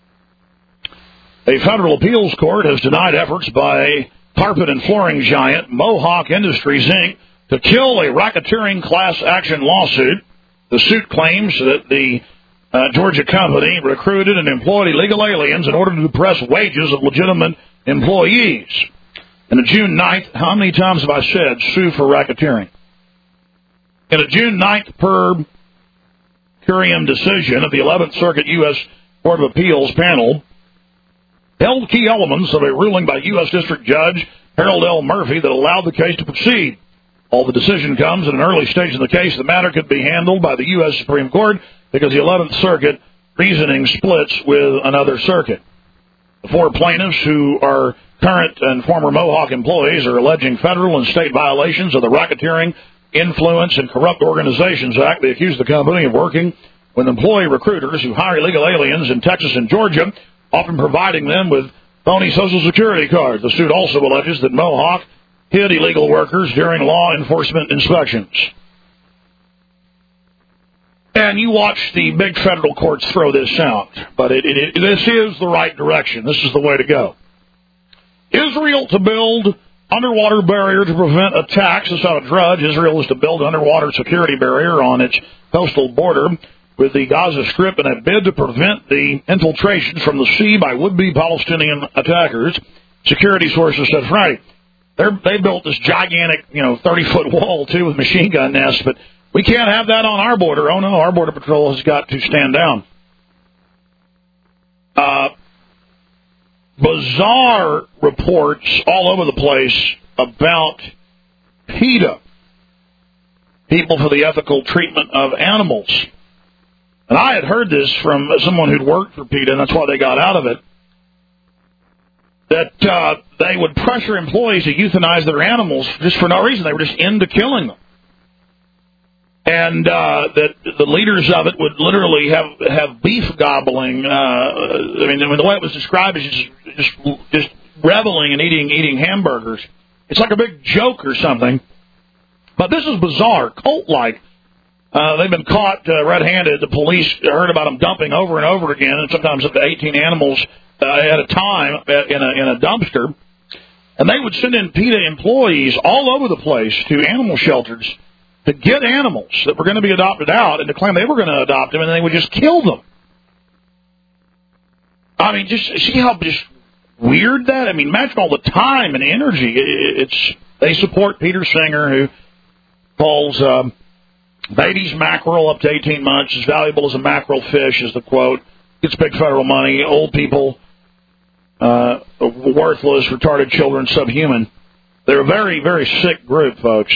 A federal appeals court has denied efforts by carpet and flooring giant Mohawk Industries, Incorporated to kill a racketeering class action lawsuit. The suit claims that the uh, Georgia company recruited and employed illegal aliens in order to depress wages of legitimate employees. In a June ninth, how many times have I said sue for racketeering? In a June ninth per curiam decision of the eleventh Circuit U S Court of Appeals panel, held key elements of a ruling by U S District Judge Harold L. Murphy that allowed the case to proceed. All the decision comes at an early stage in the case. The matter could be handled by the U S Supreme Court because the eleventh Circuit reasoning splits with another circuit. The four plaintiffs, who are current and former Mohawk employees, are alleging federal and state violations of the Racketeering, Influence, and Corrupt Organizations Act. They accuse the company of working with employee recruiters who hire illegal aliens in Texas and Georgia, often providing them with phony Social Security cards. The suit also alleges that Mohawk hid illegal workers during law enforcement inspections. And you watch the big federal courts throw this out, but it, it, it, this is the right direction. This is the way to go. Israel to build underwater barrier to prevent attacks. This out of Drudge. Israel is to build an underwater security barrier on its coastal border with the Gaza Strip in a bid to prevent the infiltration from the sea by would-be Palestinian attackers. Security sources said Friday. They're, they built this gigantic, you know, thirty-foot wall, too, with machine gun nests, but we can't have that on our border. Oh, no, our Border Patrol has got to stand down. Uh, bizarre reports all over the place about PETA, People for the Ethical Treatment of Animals. And I had heard this from someone who'd worked for PETA, and that's why they got out of it, that uh, they would pressure employees to euthanize their animals just for no reason. They were just into killing them. And uh, that the leaders of it would literally have, have beef gobbling. Uh, I mean, the way it was described is just, just just reveling and eating eating hamburgers. It's like a big joke or something. But this is bizarre, cult-like. Uh, they've been caught uh, red-handed. The police heard about them dumping over and over again, and sometimes up to eighteen animals uh, at a time in a, in a dumpster. And they would send in PETA employees all over the place to animal shelters to get animals that were going to be adopted out and to claim they were going to adopt them, and they would just kill them. I mean, just see how just weird that? I mean, imagine all the time and energy. It's They support Peter Singer, who calls um, baby's mackerel up to eighteen months as valuable as a mackerel fish, is the quote. Gets big federal money. Old people, uh, worthless, retarded children, subhuman. They're a very, very sick group, folks.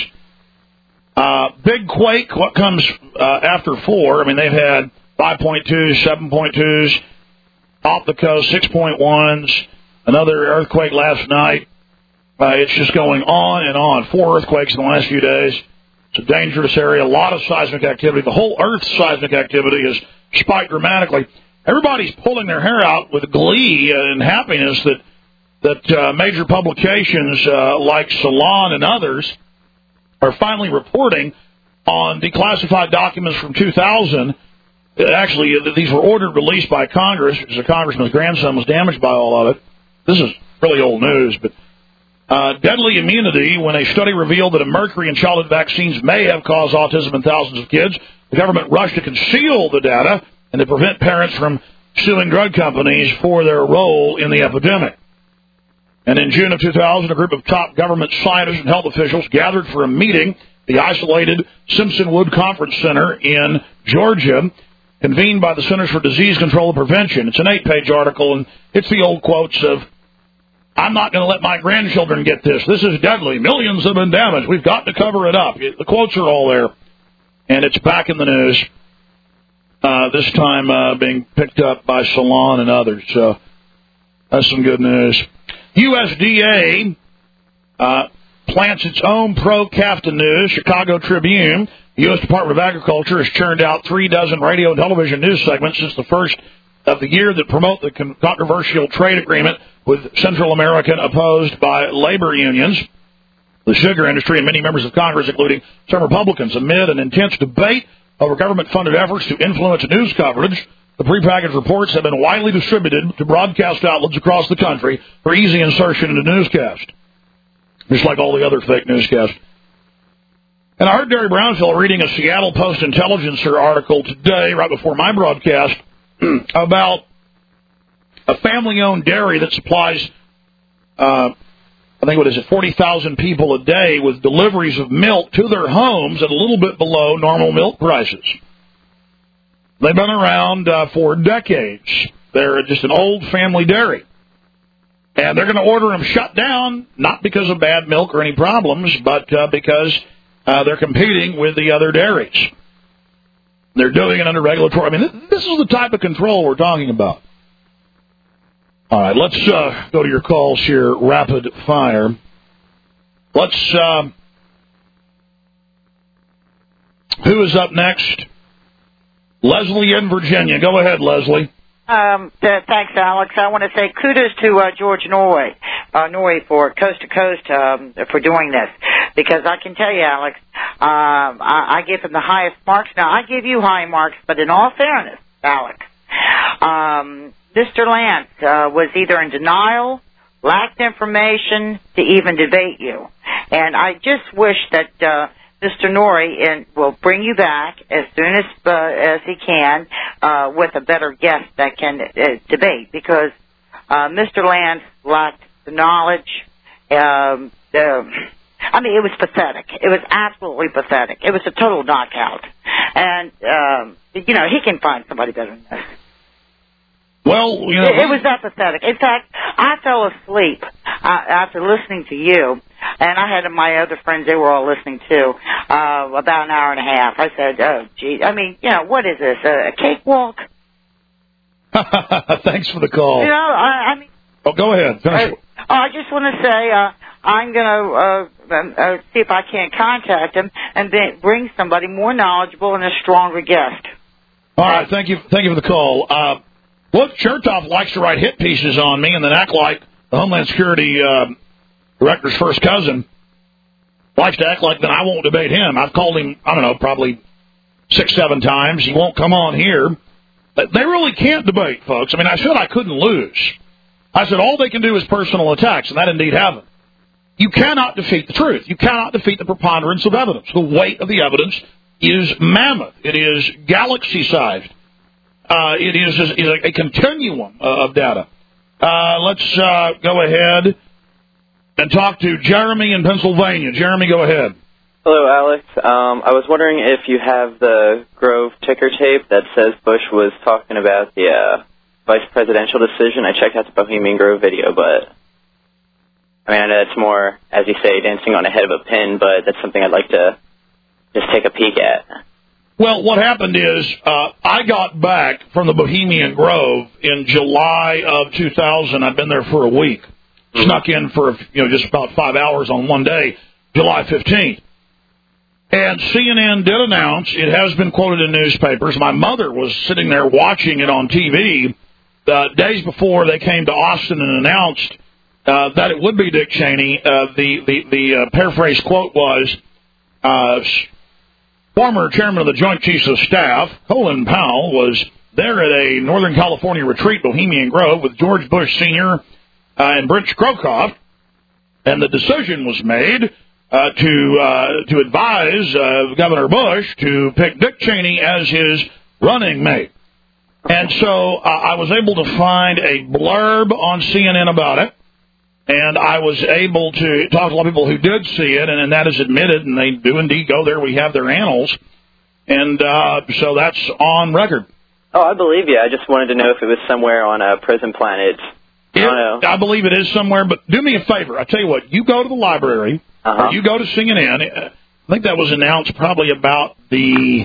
Uh, big quake, what comes uh, after four? I mean, they've had five point twos, seven point twos, off the coast, six point ones, another earthquake last night. Uh, it's just going on and on. Four earthquakes in the last few days. It's a dangerous area, a lot of seismic activity. The whole Earth's seismic activity has spiked dramatically. Everybody's pulling their hair out with glee and happiness that that uh, major publications uh, like Salon and others are finally reporting on declassified documents from two thousand. Actually, these were ordered released by Congress because a congressman's grandson was damaged by all of it. This is really old news, but uh, deadly immunity, when a study revealed that a mercury in childhood vaccines may have caused autism in thousands of kids, the government rushed to conceal the data and to prevent parents from suing drug companies for their role in the epidemic. And in June of two thousand, a group of top government scientists and health officials gathered for a meeting at the isolated Simpson Wood Conference Center in Georgia, convened by the Centers for Disease Control and Prevention. It's an eight-page article, and it's the old quotes of, I'm not going to let my grandchildren get this. This is deadly. Millions have been damaged. We've got to cover it up. The quotes are all there, and it's back in the news, uh, this time uh, being picked up by Salon and others. So that's some good news. U S D A uh, plants its own pro-CAFTA news. Chicago Tribune. The U S Department of Agriculture has churned out three dozen radio and television news segments since the first of the year that promote the controversial trade agreement with Central America opposed by labor unions, the sugar industry, and many members of Congress, including some Republicans, amid an intense debate over government-funded efforts to influence news coverage. The prepackaged reports have been widely distributed to broadcast outlets across the country for easy insertion into newscast, just like all the other fake newscasts. And I heard Derry Brownfield reading a Seattle Post-Intelligencer article today, right before my broadcast, about a family-owned dairy that supplies, uh, I think, what is it, forty thousand people a day with deliveries of milk to their homes at a little bit below normal milk prices. They've been around uh, for decades. They're just an old family dairy. And they're going to order them shut down, not because of bad milk or any problems, but uh, because uh, they're competing with the other dairies. They're doing it under regulatory. I mean, this is the type of control we're talking about. All right, let's uh, go to your calls here, rapid fire. Let's, uh, who is up next? Leslie in Virginia. Go ahead, Leslie. Um, th- thanks, Alex. I want to say kudos to uh, George Norrie, uh, Norrie for Coast to Coast um, for doing this, because I can tell you, Alex, um, I-, I give him the highest marks. Now, I give you high marks, but in all fairness, Alex, um, Mister Lance uh, was either in denial, lacked information to even debate you, and I just wish that uh, Mister Norrie and will bring you back as soon as uh, as he can uh, with a better guest that can uh, debate, because uh, Mister Lance lacked the knowledge. Um, the, I mean, it was pathetic. It was absolutely pathetic. It was a total knockout. And, um, you know, he can find somebody better than this. Well, you know, it, it was that pathetic. In fact, I fell asleep uh, after listening to you, and I had my other friends, they were all listening too, uh, about an hour and a half. I said, oh, gee, I mean, you know, what is this, a, a cakewalk? Thanks for the call. You know, I, I mean... Oh, go ahead. Finish. I, I just want to say uh, I'm going to uh, uh, see if I can't contact him and be, bring somebody more knowledgeable and a stronger guest. All right, thank you, thank you for the call. Uh, Look, Chertoff likes to write hit pieces on me and then act like the Homeland Security uh, Director's first cousin. Likes to act like that I won't debate him. I've called him, I don't know, probably six, seven times. He won't come on here. But they really can't debate, folks. I mean, I said I couldn't lose. I said all they can do is personal attacks, and that indeed haven't. You cannot defeat the truth. You cannot defeat the preponderance of evidence. The weight of the evidence is mammoth. It is galaxy-sized. Uh, it is, is a, a continuum uh, of data. Uh, let's uh, go ahead and talk to Jeremy in Pennsylvania. Jeremy, go ahead. Hello, Alex. Um, I was wondering if you have the Grove ticker tape that says Bush was talking about the uh, vice presidential decision. I checked out the Bohemian Grove video, but I mean, I know that's more, as you say, dancing on a head of a pin, but that's something I'd like to just take a peek at. Well, what happened is uh, I got back from the Bohemian Grove in July of two thousand. I've been there for a week. Mm-hmm. Snuck in for you know just about five hours on one day, July fifteenth. And C N N did announce, it has been quoted in newspapers. My mother was sitting there watching it on T V uh, days before they came to Austin and announced uh, that it would be Dick Cheney. Uh, the the, the uh, paraphrase quote was, uh, former chairman of the Joint Chiefs of Staff, Colin Powell, was there at a Northern California retreat, Bohemian Grove, with George Bush Senior uh, and Brent Scowcroft, and the decision was made uh, to uh, to advise uh, Governor Bush to pick Dick Cheney as his running mate. And so uh, I was able to find a blurb on C N N about it, and I was able to talk to a lot of people who did see it, and, and that is admitted, and they do indeed go there. We have their annals, and uh, so that's on record. Oh, I believe you. I just wanted to know if it was somewhere on a Prison Planet. I don't know. I believe it is somewhere, but do me a favor. I tell you what, you go to the library, uh-huh. or you go to C N N. I think that was announced probably about the, it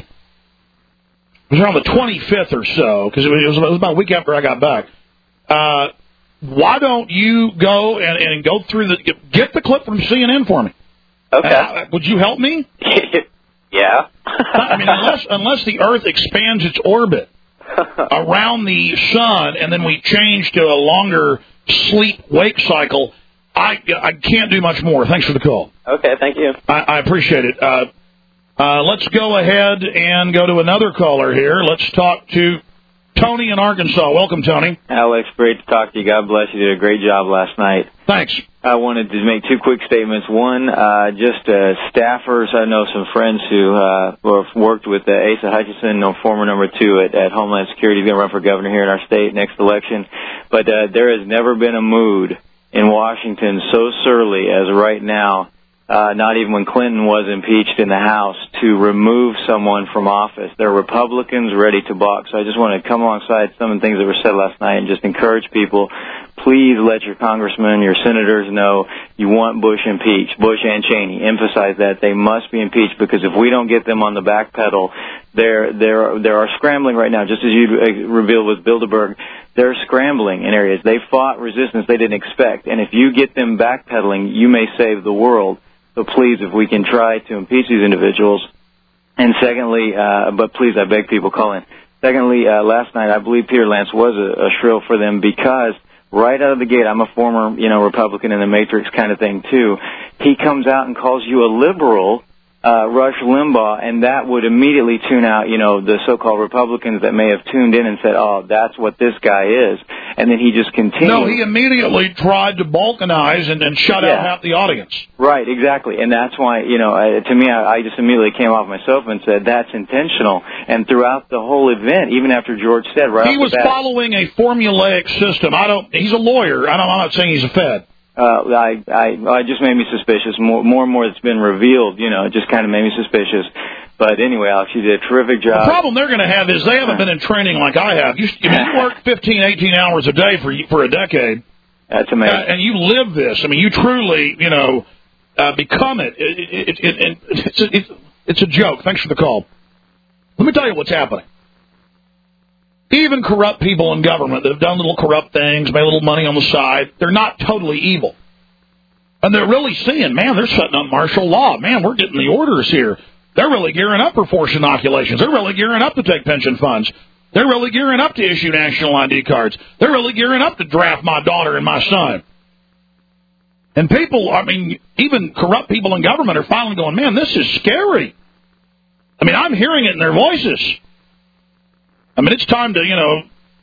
was around the twenty-fifth or so, because it was, it was about a week after I got back. Uh, why don't you go and, and go through the, get the clip from C N N for me? Okay. Uh, would you help me? Yeah. I mean, unless unless the Earth expands its orbit around the sun, and then we change to a longer sleep-wake cycle. I, I can't do much more. Thanks for the call. Okay, thank you. I, I appreciate it. Uh, uh, let's go ahead and go to another caller here. Let's talk to Tony in Arkansas. Welcome, Tony. Alex, great to talk to you. God bless you. You did a great job last night. Thanks. I wanted to make two quick statements. One, uh, just uh, staffers. I know some friends who uh, who have worked with uh, Asa Hutchinson, no, former number two at, at Homeland Security. He's going to run for governor here in our state next election. But uh, there has never been a mood in Washington so surly as right now, uh, not even when Clinton was impeached in the House, to remove someone from office. There are Republicans ready to balk. So I just want to come alongside some of the things that were said last night and just encourage people, please let your congressmen, your senators know you want Bush impeached. Bush and Cheney, emphasize that. They must be impeached, because if we don't get them on the back pedal, they're, they're, they are scrambling right now, just as you revealed with Bilderberg. They're scrambling in areas. They fought resistance they didn't expect. And if you get them backpedaling, you may save the world. So please, if we can try to impeach these individuals. And secondly, uh, but please, I beg people, call in. Secondly, uh, last night, I believe Peter Lance was a, a shrill for them, because right out of the gate, I'm a former, you know, Republican in the Matrix kind of thing too. He comes out and calls you a liberal, uh, Rush Limbaugh, and that would immediately tune out, you know, the so-called Republicans that may have tuned in and said, oh, that's what this guy is. And then he just continued. No, he immediately tried to balkanize and, and shut Yeah. out half the audience. Right, exactly. And that's why, you know, uh, to me, I, I just immediately came off my sofa and said, that's intentional. And throughout the whole event, even after George said right He off was the bat, following a formulaic system. I don't. He's a lawyer. I don't, I'm not saying he's a Fed. Uh, I, I, I just made me suspicious. More, more and more that's been revealed, you know, it just kind of made me suspicious. But anyway, Alex, you did a terrific job. The problem they're going to have is they haven't been in training like I have. You, I mean, you work fifteen, eighteen hours a day for for a decade. That's amazing. Uh, and you live this. I mean, you truly, you know, uh, become it. It, it, it, it it's, a, it's, it's a joke. Thanks for the call. Let me tell you what's happening. Even corrupt people in government that have done little corrupt things, made a little money on the side, they're not totally evil. And they're really seeing, man, they're setting up martial law. Man, we're getting the orders here. They're really gearing up for forced inoculations. They're really gearing up to take pension funds. They're really gearing up to issue national I D cards. They're really gearing up to draft my daughter and my son. And people, I mean, even corrupt people in government are finally going, man, this is scary. I mean, I'm hearing it in their voices. I mean, it's time to, you know,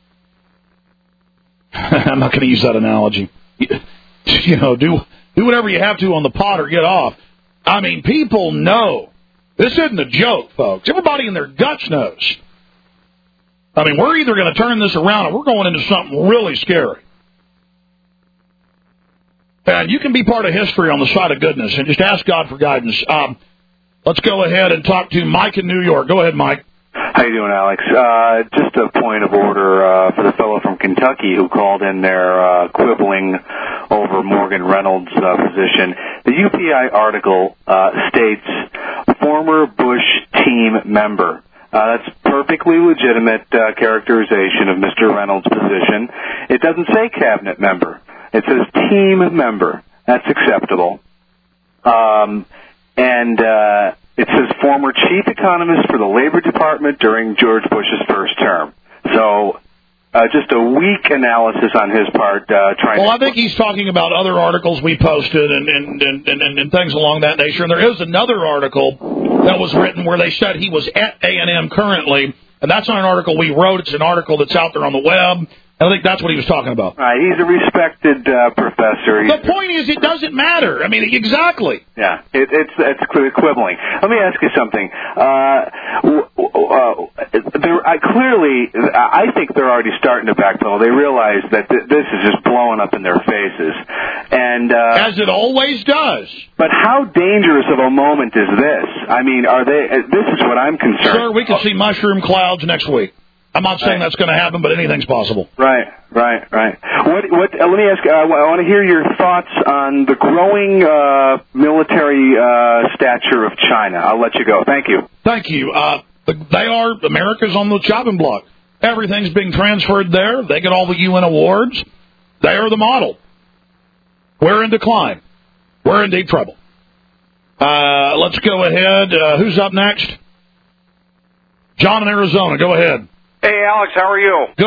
I'm not going to use that analogy. You know, do do whatever you have to on the pot or get off. I mean, people know. This isn't a joke, folks. Everybody in their guts knows. I mean, we're either going to turn this around or we're going into something really scary. And you can be part of history on the side of goodness and just ask God for guidance. Um, let's go ahead and talk to Mike in New York. Go ahead, Mike. How you doing, Alex? Uh, just a point of order uh, for the fellow from Kentucky who called in there uh, quibbling over Morgan Reynolds' uh, position. The U P I article uh, states former Bush team member. Uh, that's perfectly legitimate uh, characterization of Mister Reynolds' position. It doesn't say cabinet member. It says team member. That's acceptable. Um, and uh, it says former chief economist for the Labor Department during George Bush's first term. So uh, just a weak analysis on his part. Uh, trying well, to I think he's talking about other articles we posted and, and, and, and, and things along that nature. And there is another article that was written where they said he was at A and M currently, and that's not an article we wrote. It's an article that's out there on the web. I think that's what he was talking about. Right, he's a respected uh, professor. The point is, it doesn't matter. I mean, exactly. Yeah, it, it's it's quibbling. Let me ask you something. Uh, uh, there, I clearly, I think they're already starting to backpedal. They realize that th- this is just blowing up in their faces, and uh, as it always does. But how dangerous of a moment is this? I mean, are they? This is what I'm concerned. Sir, we could see mushroom clouds next week. I'm not saying that's going to happen, but anything's possible. Right, right, right. What? What? Uh, let me ask. Uh, I want to hear your thoughts on the growing uh, military uh, stature of China. I'll let you go. Thank you. Thank you. Uh, they are America's on the chopping block. Everything's being transferred there. They get all the U N awards. They are the model. We're in decline. We're in deep trouble. Uh, let's go ahead. Uh, who's up next? John in Arizona. Go ahead. Hey, Alex, how are you? Good.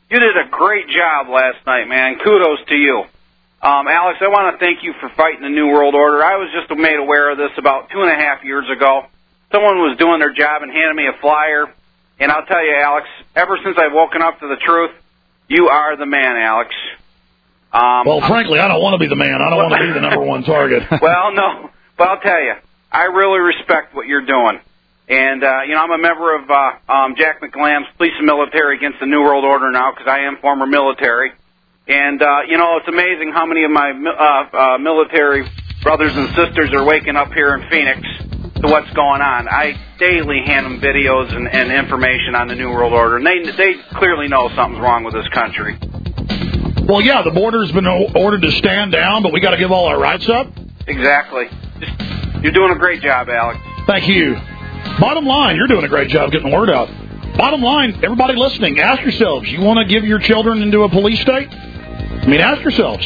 You did a great job last night, man. Kudos to you. Um, Alex, I want to thank you for fighting the New World Order. I was just made aware of this about two and a half years ago. Someone was doing their job and handed me a flyer. And I'll tell you, Alex, ever since I've woken up to the truth, you are the man, Alex. Um, well, frankly, I don't want to be the man. I don't want to be the number one target. Well, no. But I'll tell you, I really respect what you're doing. And, uh, you know, I'm a member of uh, um, Jack McLamb's Police and Military Against the New World Order now because I am former military. And, uh, you know, it's amazing how many of my uh, uh, military brothers and sisters are waking up here in Phoenix to what's going on. I daily hand them videos and, and information on the New World Order, and they they clearly know something's wrong with this country. Well, yeah, the border's been ordered to stand down, but we got to give all our rights up? Exactly. Just, you're doing a great job, Alex. Thank you. Bottom line, you're doing a great job getting the word out. Bottom line, everybody listening, ask yourselves, you want to give your children into a police state? I mean, ask yourselves.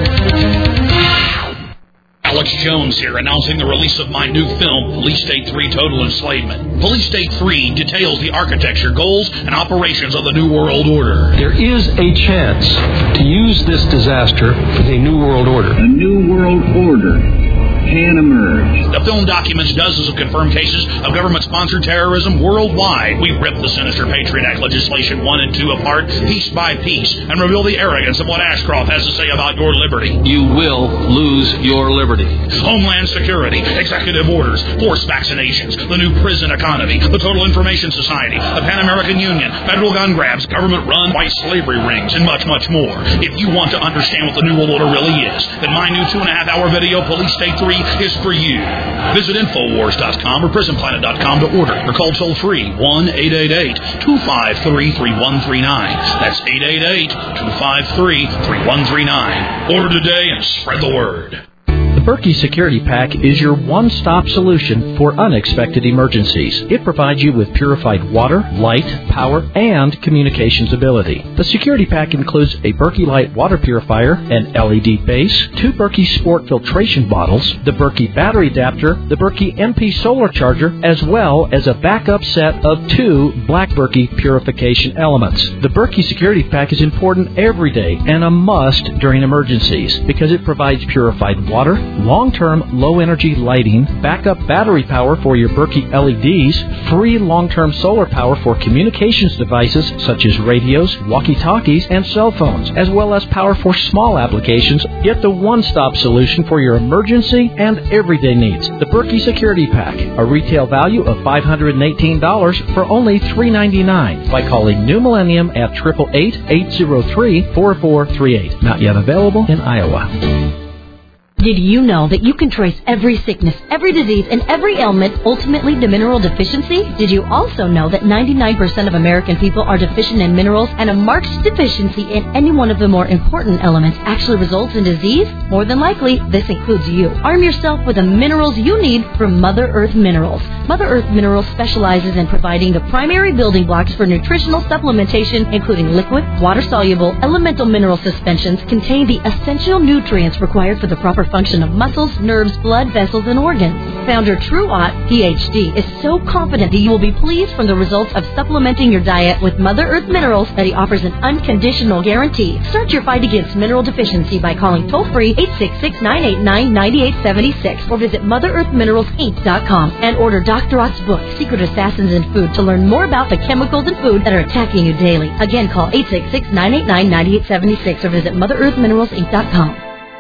Alex Jones here, announcing the release of my new film, Police State three Total Enslavement. Police State three details the architecture, goals, and operations of the New World Order. There is a chance to use this disaster for the New World Order. A New World Order can emerge. The film documents dozens of confirmed cases of government-sponsored terrorism worldwide. We rip the sinister Patriot Act legislation one and two apart, piece by piece, and reveal the arrogance of what Ashcroft has to say about your liberty. You will lose your liberty. Homeland Security, executive orders, forced vaccinations, the new prison economy, the Total Information Society, the Pan American Union, federal gun grabs, government-run white slavery rings, and much, much more. If you want to understand what the New World Order really is, then my new two-and-a-half-hour video, Police State three, is for you. Visit Infowars dot com or Prison Planet dot com to order, or call toll-free one eight eight eight, two five three, three one three nine. That's eight eight eight, two five three, three one three nine. Order today and spread the word. The Berkey Security Pack is your one-stop solution for unexpected emergencies. It provides you with purified water, light, power, and communications ability. The Security Pack includes a Berkey Light water purifier, an L E D base, two Berkey Sport filtration bottles, the Berkey battery adapter, the Berkey M P solar charger, as well as a backup set of two Black Berkey purification elements. The Berkey Security Pack is important every day and a must during emergencies because it provides purified water, long-term low-energy lighting, backup battery power for your Berkey L E Ds, free long-term solar power for communications devices such as radios, walkie-talkies, and cell phones, as well as power for small applications. Get the one-stop solution for your emergency and everyday needs. The Berkey Security Pack, a retail value of five hundred eighteen dollars for only three hundred ninety-nine dollars by calling New Millennium at eight eight eight, eight zero three, four four three eight. Not yet available in Iowa. Did you know that you can trace every sickness, every disease, and every ailment ultimately to mineral deficiency? Did you also know that ninety-nine percent of American people are deficient in minerals, and a marked deficiency in any one of the more important elements actually results in disease? More than likely, this includes you. Arm yourself with the minerals you need from Mother Earth Minerals. Mother Earth Minerals specializes in providing the primary building blocks for nutritional supplementation, including liquid, water-soluble, elemental mineral suspensions, contain the essential nutrients required for the proper function of muscles, nerves, blood vessels, and organs. Founder True Ott, P H D, is so confident that you will be pleased from the results of supplementing your diet with Mother Earth Minerals that he offers an unconditional guarantee. Start your fight against mineral deficiency by calling toll-free eight six six, nine eight nine, nine eight seven six or visit Mother Earth Minerals Inc dot com and order Doctor Ott's book, Secret Assassins in Food, to learn more about the chemicals in food that are attacking you daily. Again, call eight six six, nine eight nine, nine eight seven six or visit Mother Earth Minerals Inc dot com.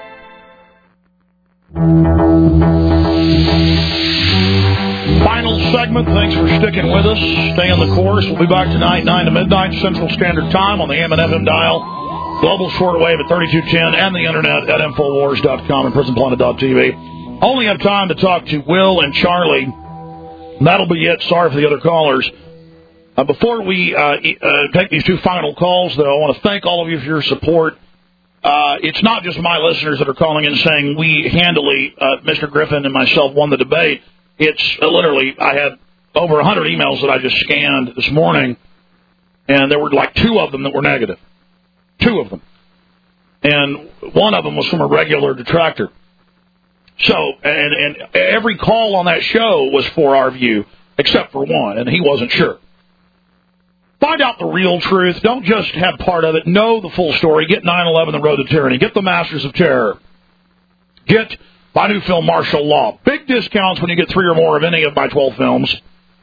Final segment. Thanks for sticking with us. Stay on the course. We'll be back tonight, nine to midnight Central Standard Time on the A M and F M dial, global shortwave at thirty-two ten, and the internet at Infowars dot com and Prison Planet dot T V. Only have time to talk to Will and Charlie. That'll be it. Sorry for the other callers. Uh, before we uh, uh, take these two final calls, though, I want to thank all of you for your support. Uh, it's not just my listeners that are calling in saying we handily, uh, Mister Griffin and myself, won the debate. It's uh, literally, I had over one hundred emails that I just scanned this morning, and there were like two of them that were negative. Two of them. And one of them was from a regular detractor. So, and, and every call on that show was for our view, except for one, and he wasn't sure. Find out the real truth. Don't just have part of it. Know the full story. Get nine eleven, The Road to Tyranny. Get The Masters of Terror. Get my new film, Martial Law. Big discounts when you get three or more of any of my twelve films.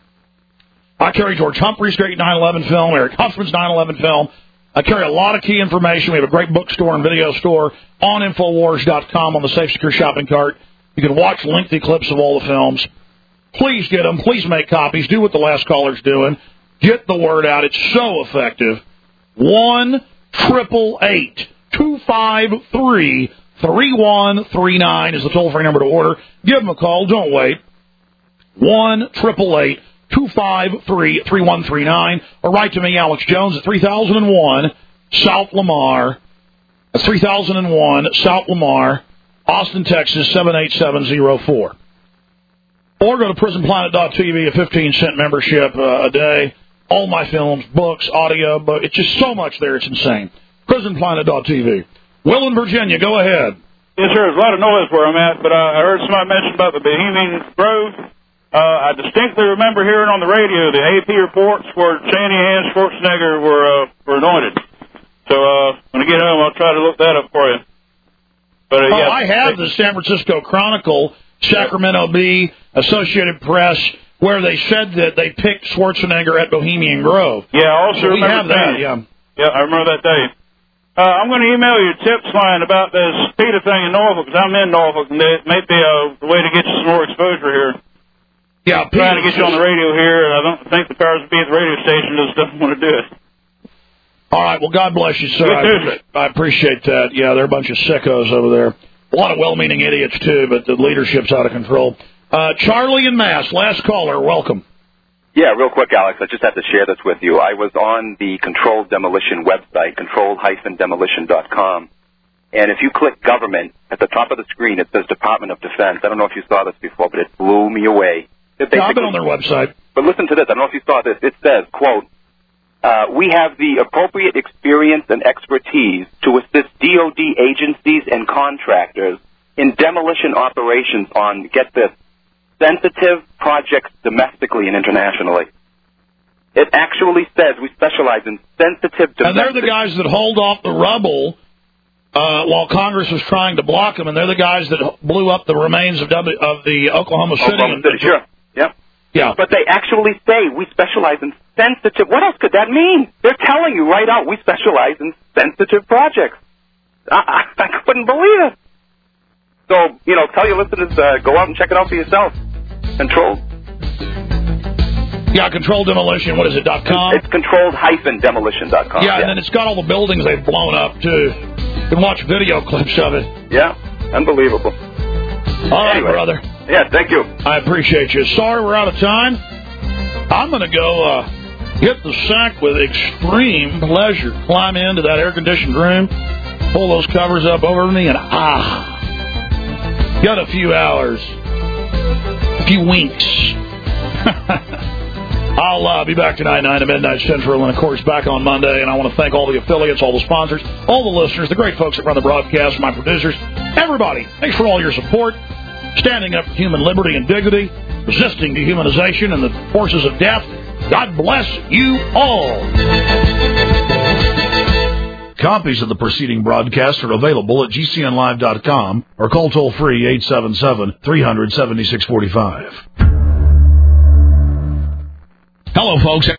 I carry George Humphrey's great nine eleven film, Eric Huffman's nine eleven film. I carry a lot of key information. We have a great bookstore and video store on Infowars dot com on the Safe Secure shopping cart. You can watch lengthy clips of all the films. Please get them. Please make copies. Do what the last caller's doing. Get the word out. It's so effective. One triple eight two five three three one three nine is the toll-free number to order. Give them a call. Don't wait. One triple eight two five three three one three nine, or write to me, Alex Jones, at three thousand one South Lamar. That's three thousand one South Lamar, Austin, Texas seven eight seven zero four. Or go to prison planet dot t v, a fifteen cent membership uh, a day. All my films, books, audio, but it's just so much there, it's insane. prison planet dot t v. Will in Virginia, go ahead. Yes, sir. There's a lot of noise where I'm at, but uh, I heard somebody mention about the Bohemian Grove. Uh, I distinctly remember hearing on the radio the A P reports where Cheney and Schwarzenegger were uh, were anointed. So uh, when I get home, I'll try to look that up for you. But uh, oh, yeah, I have the San Francisco Chronicle, Sacramento Bee, Associated Press, where they said that they picked Schwarzenegger at Bohemian Grove. Yeah, I also so we remember have that. that. Yeah, yeah, I remember that day. Uh, I'm going to email you a tips line about this PETA thing in Norfolk, because I'm in Norfolk, and it may be a way to get you some more exposure here. Yeah, I'm trying to get you on the radio here, and I don't think the powers that be at the radio station just doesn't want to do it. All right, well, God bless you, sir. Good I, news. I appreciate that. Yeah, they're a bunch of sickos over there. A lot of well-meaning idiots, too, but the leadership's out of control. Uh, Charlie in Mass, last caller, welcome. Yeah, real quick, Alex, I just have to share this with you. I was on the Controlled Demolition website, controlled dash demolition dot com, and if you click government, at the top of the screen it says Department of Defense. I don't know if you saw this before, but it blew me away. Yeah, I've been on their website. But listen to this. I don't know if you saw this. It says, quote, uh, we have the appropriate experience and expertise to assist D O D agencies and contractors in demolition operations on, get this, sensitive projects domestically and internationally. It actually says we specialize in sensitive domestic... And they're the guys that hauled off the rubble uh, while Congress was trying to block them, and they're the guys that blew up the remains of, w- of the Oklahoma City. Oklahoma City, sure. Yep. Yeah. But they actually say we specialize in sensitive... What else could that mean? They're telling you right out we specialize in sensitive projects. I, I, I couldn't believe it. So, you know, tell your listeners, uh, go out and check it out for yourself. Controlled. Yeah, Controlled Demolition, what is it, dot com? It's controlled dash demolition dot com. Yeah, yeah, and then it's got all the buildings they've blown up, too. You can watch video clips of it. Yeah, unbelievable. All right, anyway. brother. Yeah, thank you. I appreciate you. Sorry we're out of time. I'm going to go uh, hit the sack with extreme pleasure. Climb into that air-conditioned room, pull those covers up over me, and ah, got a few hours. A few winks. I'll uh, be back tonight, nine to midnight Central, and, of course, back on Monday. And I want to thank all the affiliates, all the sponsors, all the listeners, the great folks that run the broadcast, my producers, everybody. Thanks for all your support, standing up for human liberty and dignity, resisting dehumanization and the forces of death. God bless you all. Copies of the preceding broadcast are available at G C N live dot com or call toll-free eight seven seven, three hundred, seventy-six forty-five. Hello, folks.